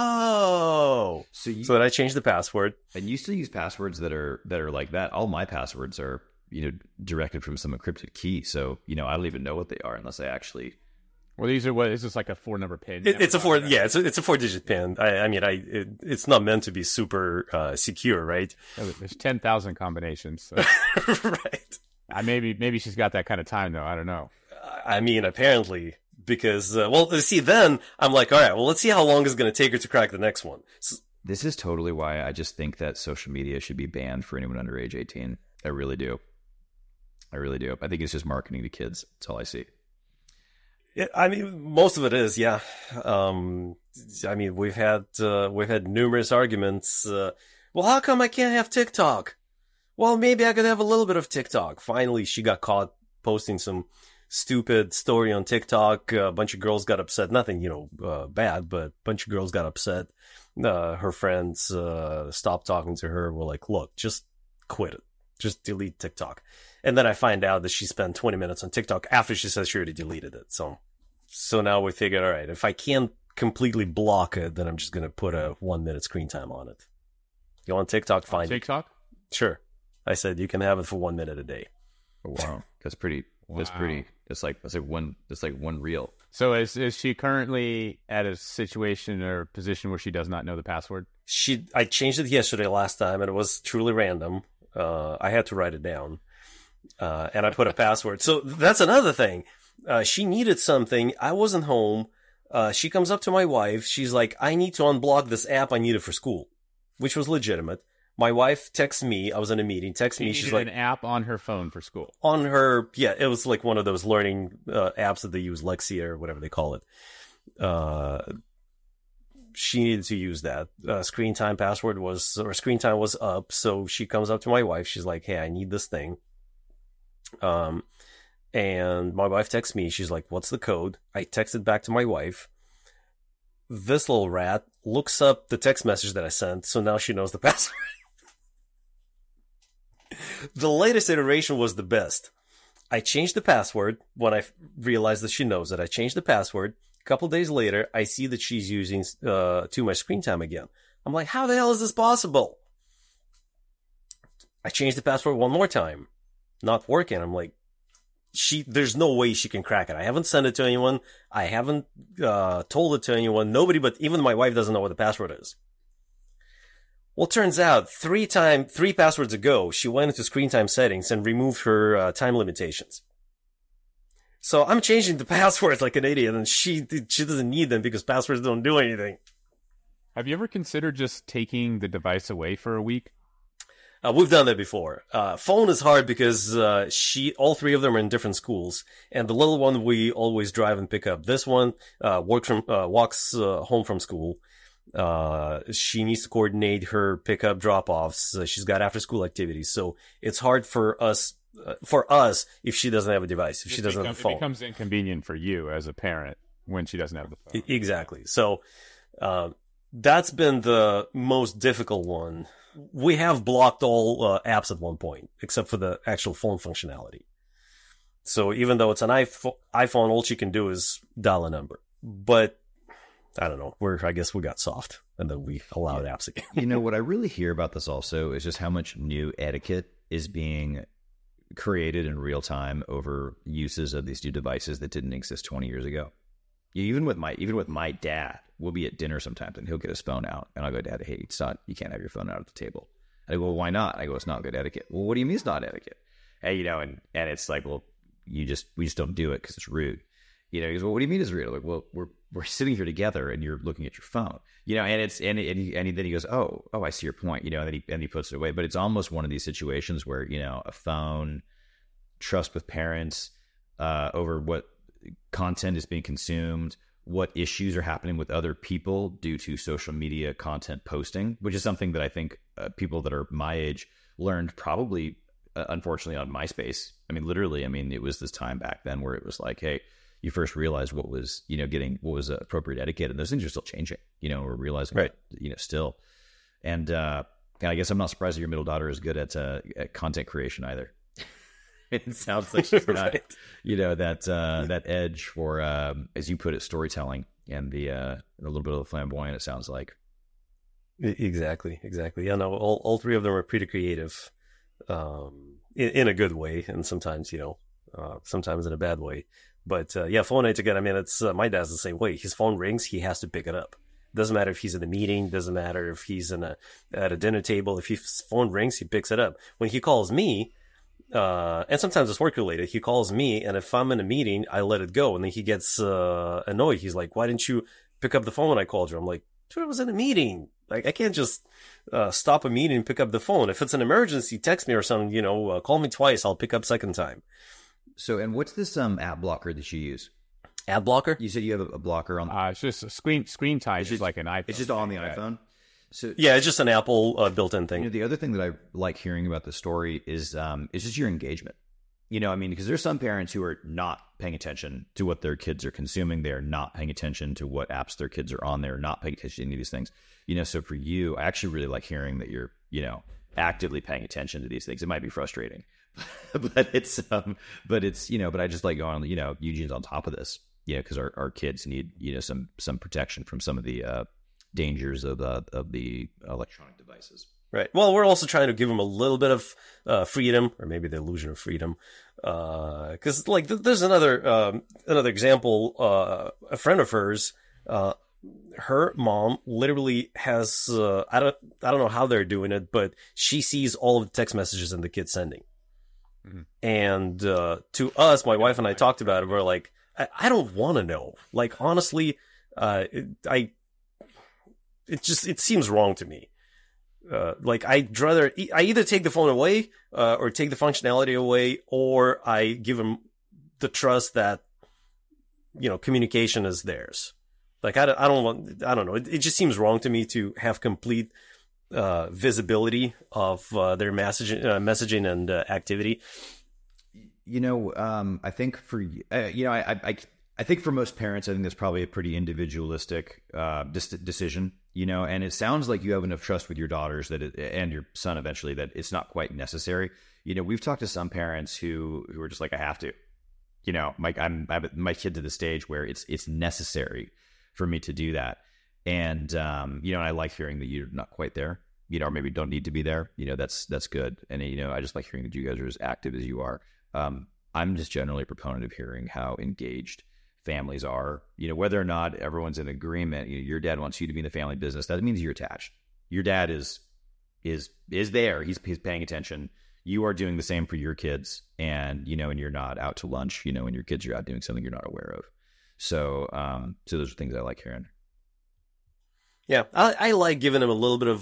Speaker 2: oh. So then I changed the password.
Speaker 3: And you still use passwords that are like that. All my passwords are, directed from some encrypted key. So, I don't even know what they are unless I actually...
Speaker 1: Well, these are what is this like a 4-number pin?
Speaker 2: It's a 4-digit pin. It's not meant to be super secure, right?
Speaker 1: There's 10,000 combinations. So.
Speaker 2: Right.
Speaker 1: Maybe she's got that kind of time though. I don't know.
Speaker 2: Apparently, because then I'm like, all right, well, let's see how long it's going to take her to crack the next one.
Speaker 3: This is totally why I just think that social media should be banned for anyone under age 18. I really do. I think it's just marketing to kids. That's all I see.
Speaker 2: Yeah, most of it is, yeah. We've had numerous arguments. Well, how come I can't have TikTok? Well, maybe I could have a little bit of TikTok. Finally, she got caught posting some stupid story on TikTok. A bunch of girls got upset. Nothing, bad, but a bunch of girls got upset. Her friends stopped talking to her. Were like, look, just quit it. Just delete TikTok. And then I find out that she spent 20 minutes on TikTok after she said she already deleted it. So now we figured, all right, if I can't completely block it, then I'm just going to put a 1-minute screen time on it. You want TikTok? Fine.
Speaker 1: TikTok?
Speaker 2: Sure. I said you can have it for 1 minute a day.
Speaker 3: Oh, wow. That's pretty. Wow. That's pretty. It's like one reel.
Speaker 1: So is she currently at a situation or position where she does not know the password?
Speaker 2: I changed it yesterday last time, and it was truly random. I had to write it down. And I put a password. So that's another thing. She needed something. I wasn't home. She comes up to my wife. She's like, I need to unblock this app I needed for school, which was legitimate. My wife texts me. I was in a meeting. Texts me. She's like,
Speaker 1: an app on her phone for school.
Speaker 2: On her, yeah, it was like one of those learning apps that they use, Lexia or whatever they call it. She needed to use that. Screen time was up. So she comes up to my wife. She's like, hey, I need this thing. And my wife texts me. She's like, what's the code? I texted back to my wife. This little rat looks up the text message that I sent. So now she knows the password. The latest iteration was the best. I changed the password when I realized that she knows it. I changed the password. A couple days later, I see that she's using Too Much Screen Time again. I'm like, how the hell is this possible? I changed the password one more time. Not working. I'm like, there's no way she can crack it. I haven't sent it to anyone. I haven't told it to anyone. Nobody, but even my wife doesn't know what the password is. Well, turns out 3 passwords ago, she went into screen time settings and removed her time limitations. So I'm changing the passwords like an idiot, and she doesn't need them because passwords don't do anything.
Speaker 1: Have you ever considered just taking the device away for a week?
Speaker 2: We've done that before. Phone is hard because all 3 of them are in different schools, and the little one we always drive and pick up. This one walks home from school. She needs to coordinate her pickup drop-offs. She's got after-school activities, so it's hard for us if she doesn't have a device, if she doesn't have a phone.
Speaker 1: It becomes inconvenient for you as a parent when she doesn't have the phone.
Speaker 2: Exactly. So that's been the most difficult one. We have blocked all apps at one point, except for the actual phone functionality. So even though it's an iPhone, all she can do is dial a number. But I don't know. I guess we got soft, and then we allowed apps again.
Speaker 3: What I really hear about this also is just how much new etiquette is being created in real time over uses of these new devices that didn't exist 20 years ago. Even with my dad, we'll be at dinner sometimes, and he'll get his phone out, and I'll go, Dad, hey, you can't have your phone out at the table. I go, well, why not? I go, it's not good etiquette. Well, what do you mean it's not etiquette? And it's like, well, we just don't do it because it's rude. He goes, well, what do you mean it's rude? I'm like, well, we're sitting here together, and you're looking at your phone. And then he goes, oh, I see your point. And then he puts it away. But it's almost one of these situations where a phone, trust with parents over what content is being consumed, what issues are happening with other people due to social media content posting, which is something that I think people that are my age learned probably, unfortunately, on MySpace. I mean, literally, it was this time back then where it was like, hey, you first realize what was, what was appropriate etiquette, and those things are still changing, we're realizing,
Speaker 2: right.
Speaker 3: that, still. And I guess I'm not surprised that your middle daughter is good at content creation either. It sounds like she's got,
Speaker 2: right.
Speaker 3: That edge for, as you put it, storytelling and a little bit of the flamboyant, it sounds like.
Speaker 2: Exactly. Yeah, no, all three of them are pretty creative, in a good way, and sometimes, sometimes in a bad way. But yeah, phone nights again. It's my dad's the same way. His phone rings, he has to pick it up. Doesn't matter if he's in a meeting. Doesn't matter if he's at a dinner table. If his phone rings, he picks it up. When he calls me, and sometimes it's work related, he calls me, and if I'm in a meeting, I let it go, and then he gets annoyed. He's like, "Why didn't you pick up the phone when I called you?" I'm like, "Dude, I was in a meeting. Like, I can't just stop a meeting and pick up the phone. If it's an emergency, text me or something. Call me twice. I'll pick up second time."
Speaker 3: So, and what's this ad blocker that you use?
Speaker 2: Ad blocker?
Speaker 3: You said you have a blocker on.
Speaker 1: It's just a screen time. It's just like an iPhone.
Speaker 3: It's just on the iPhone. So
Speaker 2: yeah, it's just an Apple built-in thing.
Speaker 3: The other thing that I like hearing about the story is just your engagement. Because there's some parents who are not paying attention to what their kids are consuming. They're not paying attention to what apps their kids are on. They're not paying attention to any of these things. So for you, I actually really like hearing that you're, actively paying attention to these things. It might be frustrating, but I just like going, Eugene's on top of this, because our kids need, some protection from some of the dangers of the electronic devices.
Speaker 2: Right. Well, we're also trying to give them a little bit of freedom, or maybe the illusion of freedom. Because there's another example. A friend of hers, her mom literally has I don't know how they're doing it, but she sees all of the text messages and the kids sending. Mm-hmm. And to us, my wife and I talked about it. We're like, I don't want to know. Like, honestly, it seems wrong to me. I'd rather I either take the phone away or take the functionality away, or I give them the trust that communication is theirs. Like, I don't know. It just seems wrong to me to have complete visibility of their messaging and activity.
Speaker 3: I think for I think for most parents, I think that's probably a pretty individualistic decision. And it sounds like you have enough trust with your daughters and your son eventually that it's not quite necessary. We've talked to some parents who are just like, I have to. My kid to the stage where it's necessary for me to do that. And and I like hearing that you're not quite there, or maybe don't need to be there. That's good. And I just like hearing that you guys are as active as you are. I'm just generally a proponent of hearing how engaged families are, whether or not everyone's in agreement. Your dad wants you to be in the family business. That means you're attached. Your dad is there. He's paying attention. You are doing the same for your kids, and and you're not out to lunch, and your kids are out doing something you're not aware of. So those are things I like hearing.
Speaker 2: Yeah, I like giving them a little bit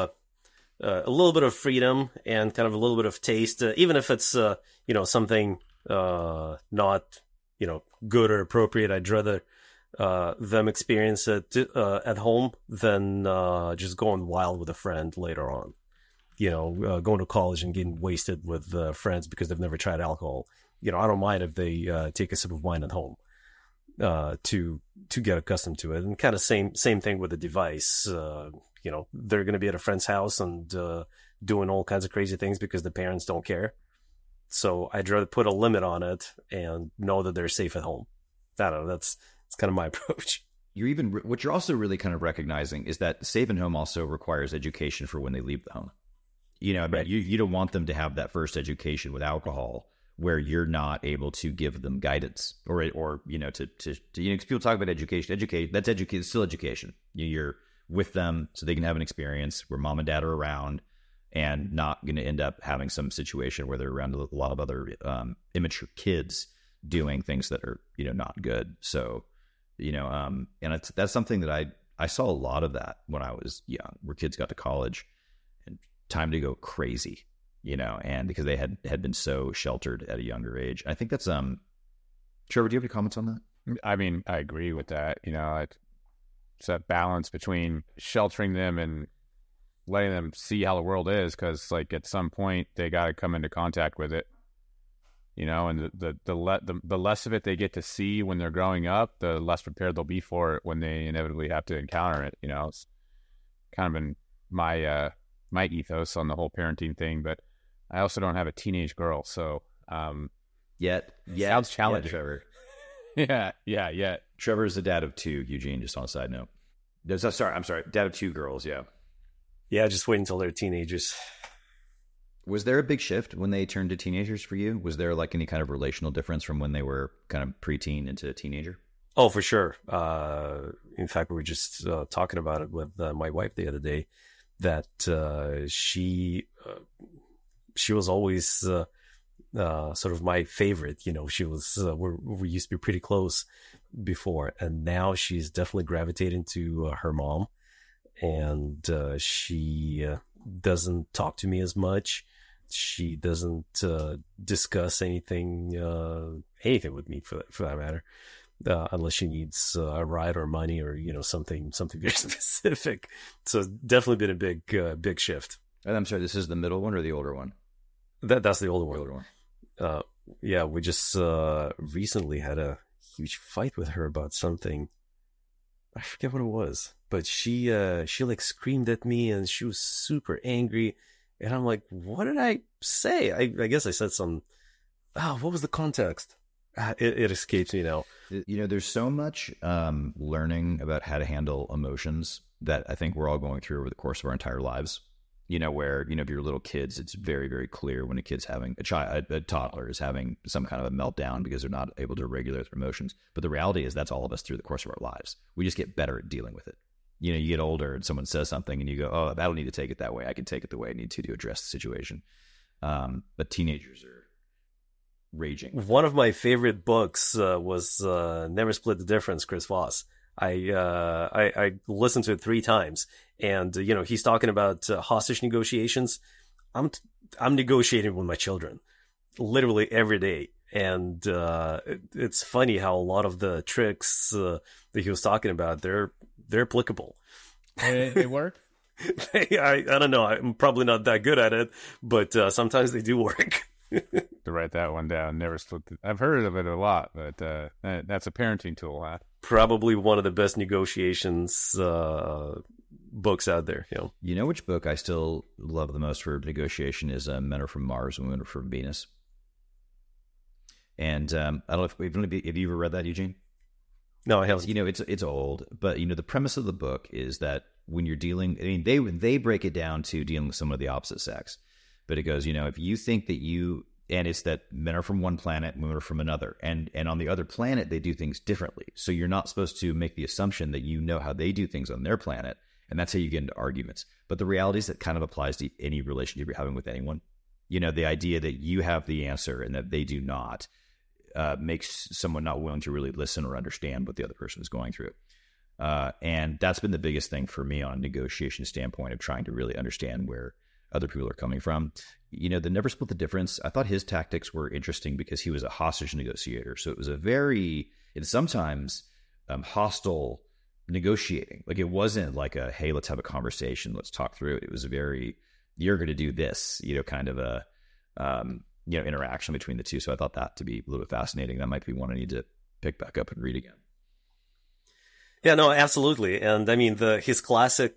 Speaker 2: of freedom and kind of a little bit of taste, even if it's something not good or appropriate. I'd rather them experience it at home than just going wild with a friend later on. Going to college and getting wasted with friends because they've never tried alcohol. I don't mind if they take a sip of wine at home to get accustomed to it. And kind of same thing with the device. They're going to be at a friend's house and doing all kinds of crazy things because the parents don't care. So I'd rather put a limit on it and know that they're safe at home. I don't know. That's kind of my approach.
Speaker 3: What you're also really kind of recognizing is that safe at home also requires education for when they leave the home.
Speaker 2: Right.
Speaker 3: You don't want them to have that first education with alcohol where you're not able to give them guidance or to people talk about education, that's education, it's still education. You're with them so they can have an experience where mom and dad are around and not going to end up having some situation where they're around a lot of other immature kids doing things that are, not good. So, and that's something that I saw a lot of that when I was young, where kids got to college and time to go crazy, and because they had been so sheltered at a younger age. I think that's, Trevor, do you have any comments on that?
Speaker 1: I mean, I agree with that. It's that balance between sheltering them and letting them see how the world is, because like at some point they got to come into contact with it, and the less of it they get to see when they're growing up, the less prepared they'll be for it when they inevitably have to encounter it. It's kind of been my ethos on the whole parenting thing, but I also don't have a teenage girl, so
Speaker 3: yet
Speaker 1: sounds challenging.
Speaker 3: Trevor.
Speaker 1: Yeah.
Speaker 3: Trevor is the dad of 2, Eugene, just on a side note. I'm sorry, dad of 2 girls, yeah.
Speaker 2: Yeah, just wait until they're teenagers.
Speaker 3: Was there a big shift when they turned to teenagers for you? Was there like any kind of relational difference from when they were kind of preteen into a teenager?
Speaker 2: Oh, for sure. In fact, we were just talking about it with my wife the other day, that she was always sort of my favorite. She was we used to be pretty close before, and now she's definitely gravitating to her mom, and she doesn't talk to me as much. She doesn't discuss anything with me for that matter, unless she needs a ride or money or something very specific. So it's definitely been a big shift.
Speaker 3: And I'm sorry, this is the middle one or the older one?
Speaker 2: That's the older one.
Speaker 3: The older one.
Speaker 2: Yeah, we just recently had a huge fight with her about something. I forget what it was, but she like screamed at me and she was super angry. And I'm like, what did I say? I guess I said some. What was the context? It escapes me now.
Speaker 3: There's so much learning about how to handle emotions that I think we're all going through over the course of our entire lives. Where, if you're little kids, it's very, very clear when a kid's having a toddler is having some kind of a meltdown because they're not able to regulate their emotions. But the reality is that's all of us through the course of our lives. We just get better at dealing with it. You get older and someone says something and you go, oh, I don't need to take it that way. I can take it the way I need to address the situation. But teenagers are raging.
Speaker 2: One of my favorite books was Never Split the Difference, Chris Voss. I listened to it 3 times, and he's talking about hostage negotiations. I'm negotiating with my children literally every day, and it's funny how a lot of the tricks that he was talking about, they're applicable.
Speaker 1: They work.
Speaker 2: I don't know. I'm probably not that good at it, but sometimes they do work.
Speaker 1: To write that one down. Never split. I've heard of it a lot, but that's a parenting tool, huh?
Speaker 2: Probably one of the best negotiations books out there.
Speaker 3: You know which book I still love the most for negotiation is Men Are From Mars, Women Are From Venus. And I don't know if have you ever read that, Eugene?
Speaker 2: No, I haven't.
Speaker 3: It's old, but the premise of the book is that when you're dealing, they break it down to dealing with someone of the opposite sex. But it goes, if you think that and it's that men are from one planet, women are from another. And on the other planet, they do things differently. So you're not supposed to make the assumption that how they do things on their planet. And that's how you get into arguments. But the reality is that kind of applies to any relationship you're having with anyone. The idea that you have the answer and that they do not makes someone not willing to really listen or understand what the other person is going through. And that's been the biggest thing for me on a negotiation standpoint of trying to really understand where other people are coming from. The Never Split the Difference, I thought his tactics were interesting because he was a hostage negotiator. So it was sometimes hostile negotiating. Like it wasn't like a, hey, let's have a conversation, let's talk through it. It was a very, you're going to do this, kind of a, interaction between the two. So I thought that to be a little bit fascinating. That might be one I need to pick back up and read again.
Speaker 2: Yeah, no, absolutely. And I mean, his classic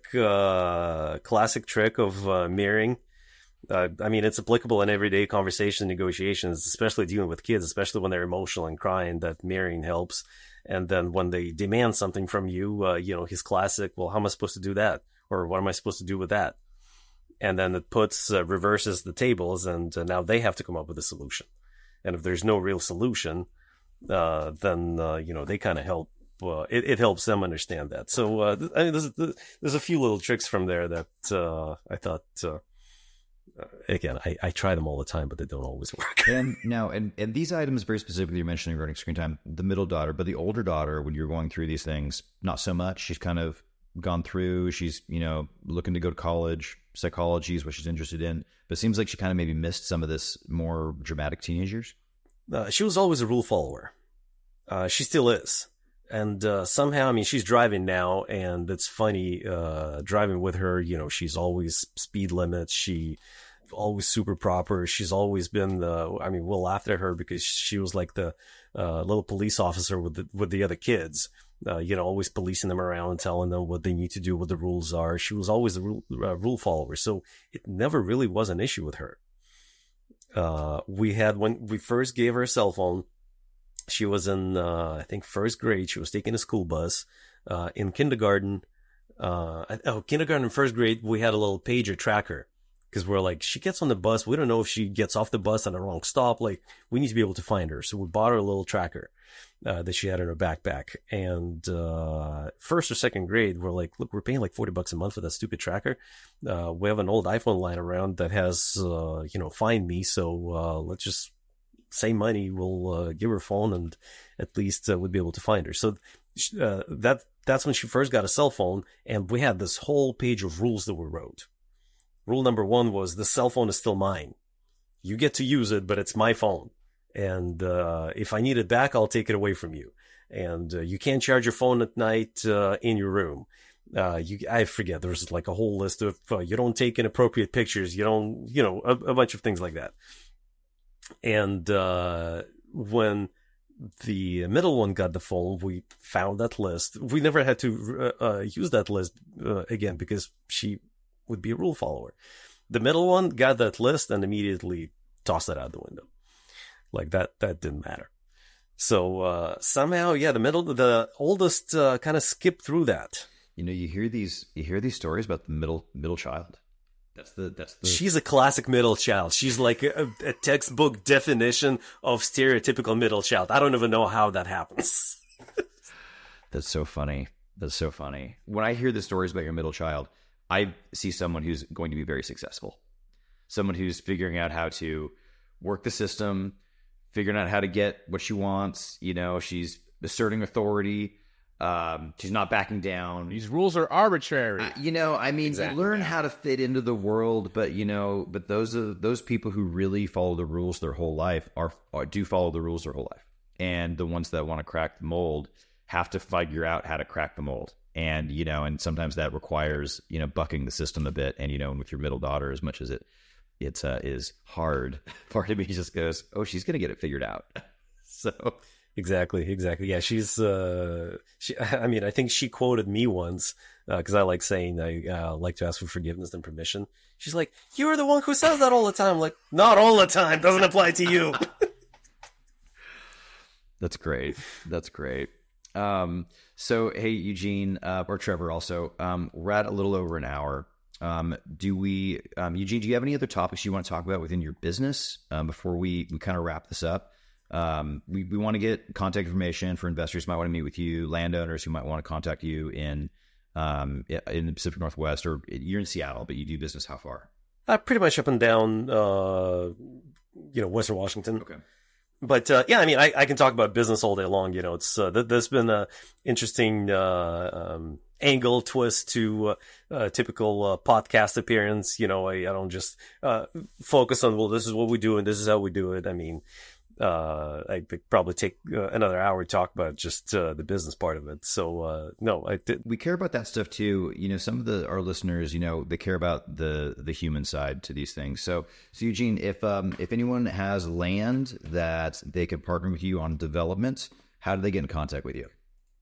Speaker 2: trick of mirroring, it's applicable in everyday conversation negotiations, especially dealing with kids, especially when they're emotional and crying, that mirroring helps. And then when they demand something from you, his classic, well, how am I supposed to do that? Or what am I supposed to do with that? And then it reverses the tables, and now they have to come up with a solution. And if there's no real solution, then they kind of help. It helps them understand that. So there's a few little tricks from there that I thought. Again, I try them all the time, but they don't always work.
Speaker 3: And these items very specifically you're mentioning regarding screen time, the middle daughter, but the older daughter, when you're going through these things, not so much. She's kind of gone through. She's looking to go to college. Psychology is what she's interested in, but it seems like she kind of maybe missed some of this more dramatic teenage years.
Speaker 2: She was always a rule follower. She still is. And somehow, I mean, she's driving now, and it's funny, driving with her, she's always speed limits. She always super proper. She's always been we'll laugh at her because she was like the little police officer with the other kids, always policing them around and telling them what they need to do, what the rules are. She was always a rule follower. So it never really was an issue with her. When we first gave her a cell phone, she was in, I think, first grade. She was taking a school bus. In kindergarten, kindergarten and first grade, we had a little pager tracker. Because we're like, she gets on the bus. We don't know if she gets off the bus at the wrong stop. Like, we need to be able to find her. So we bought her a little tracker that she had in her backpack. And first or second grade, we're like, look, we're paying like $40 a month for that stupid tracker. We have an old iPhone lying around that has, Find Me. So let's just save money. We'll give her a phone, and at least we'll be able to find her. So that's when she first got a cell phone. And we had this whole page of rules that we wrote. Rule number 1 was the cell phone is still mine. You get to use it, but it's my phone. And if I need it back, I'll take it away from you. And you can't charge your phone at night in your room. I forget. There's like a whole list of you don't take inappropriate pictures. You don't, a bunch of things like that. And when the middle one got the phone, we found that list. We never had to use that list again because she would be a rule follower. The middle one got that list and immediately tossed it out the window. Like that didn't matter. So somehow, the oldest kind of skipped through that.
Speaker 3: You hear these stories about the middle child. That's the.
Speaker 2: She's a classic middle child. She's like a textbook definition of stereotypical middle child. I don't even know how that happens.
Speaker 3: That's so funny. When I hear the stories about your middle child, I see someone who's going to be very successful. Someone who's figuring out how to work the system, figuring out how to get what she wants. She's asserting authority. She's not backing down.
Speaker 1: These rules are arbitrary.
Speaker 3: Exactly. You learn how to fit into the world, but those people who really follow the rules their whole life do follow the rules their whole life. And the ones that want to crack the mold have to figure out how to crack the mold. And, and sometimes that requires, bucking the system a bit. And, and with your middle daughter, as much as it is hard, part of me just goes, oh, she's going to get it figured out. So.
Speaker 2: Exactly. Yeah. She's, I think she quoted me once, cause I like saying, I like to ask for forgiveness and permission. She's like, you're the one who says that all the time. I'm like, not all the time. Doesn't apply to you.
Speaker 3: That's great. So, hey, Eugene, or Trevor also, we're at a little over an hour. Eugene, do you have any other topics you want to talk about within your business before we kind of wrap this up? We want to get contact information for investors who might want to meet with you, landowners who might want to contact you in the Pacific Northwest, or you're in Seattle, but you do business how far?
Speaker 2: Pretty much up and down, Western Washington.
Speaker 3: Okay.
Speaker 2: But, I can talk about business all day long. It's, there's been a interesting, angle twist to typical podcast appearance. I don't just focus on, well, this is what we do and this is how we do it. I mean, I could probably take another hour to talk about just the business part of it. So no,
Speaker 3: we care about that stuff too. Some of our listeners, they care about the human side to these things. So Eugene, if anyone has land that they could partner with you on development, how do they get in contact with you?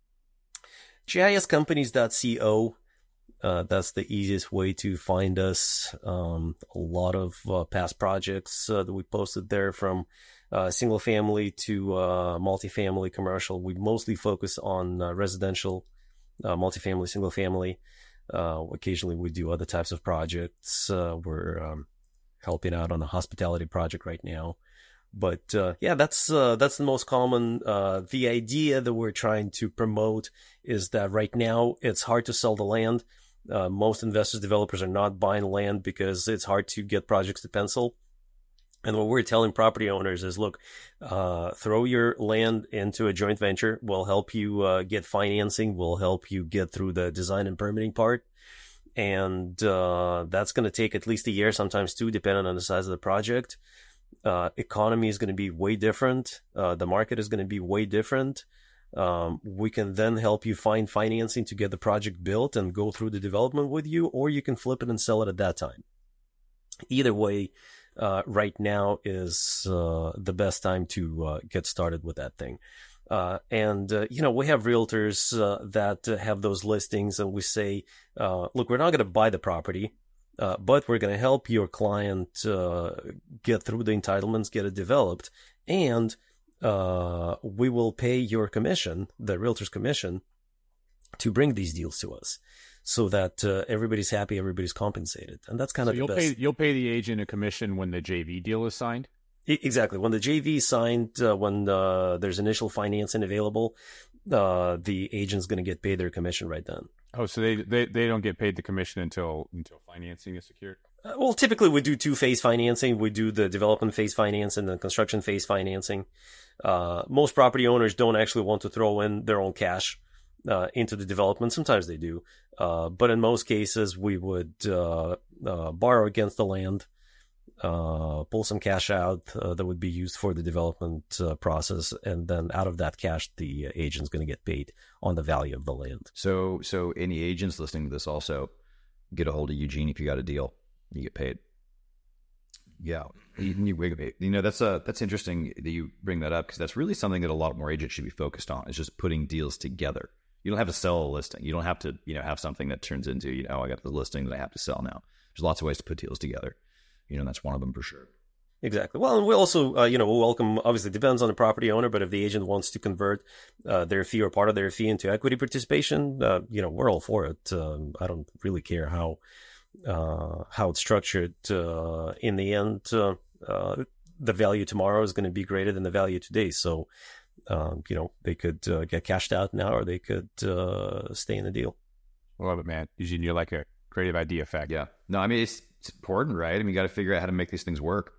Speaker 2: GIScompanies.co. That's the easiest way to find us. A lot of past projects that we posted there, from single family to multifamily, commercial. We mostly focus on residential, multifamily, single family. Occasionally we do other types of projects. We're helping out on a hospitality project right now. But that's the most common. The idea that we're trying to promote is that right now it's hard to sell the land. Most investors, developers are not buying land because it's hard to get projects to pencil. And what we're telling property owners is, look, throw your land into a joint venture. We'll help you get financing. We'll help you get through the design and permitting part. And that's going to take at least a year, sometimes two, depending on the size of the project. economy is going to be way different. The market is going to be way different. We can then help you find financing to get the project built and go through the development with you, or you can flip it and sell it at that time. Either way, right now is the best time to get started with that thing. And we have realtors that have those listings, and we say, look, we're not going to buy the property, but we're going to help your client get through the entitlements, get it developed, and we will pay your commission, the realtor's commission, to bring these deals to us, so that everybody's happy, everybody's compensated. And that's kind of the best.
Speaker 1: You'll pay the agent a commission when the JV deal is signed?
Speaker 2: Exactly. When the JV is signed, when there's initial financing available, the agent's going to get paid their commission right then.
Speaker 1: Oh, so they don't get paid the commission until financing is secured?
Speaker 2: Well, typically we do two-phase financing. We do the development phase financing and the construction phase financing. Most property owners don't actually want to throw in their own cash into the development. Sometimes they do. But in most cases, we would borrow against the land, pull some cash out that would be used for the development process, and then out of that cash, the agent's going to get paid on the value of the land.
Speaker 3: So any agents listening to this also, get a hold of Eugene if you got a deal. You get paid. Yeah, that's interesting that you bring that up, because that's really something that a lot more agents should be focused on, is just putting deals together. You don't have to sell a listing. You don't have to have something that turns into I got the listing that I have to sell now. There's lots of ways to put deals together. And that's one of them for sure.
Speaker 2: Exactly. Well, and we also, we welcome, obviously it depends on the property owner, but if the agent wants to convert their fee or part of their fee into equity participation, we're all for it. I don't really care how it's structured. In the end, the value tomorrow is going to be greater than the value today. So, they could get cashed out now, or they could stay in the deal.
Speaker 1: I love it, man. Eugene, you're like a creative idea factory.
Speaker 3: Yeah. No, I mean, it's important, right? I mean, you got to figure out how to make these things work.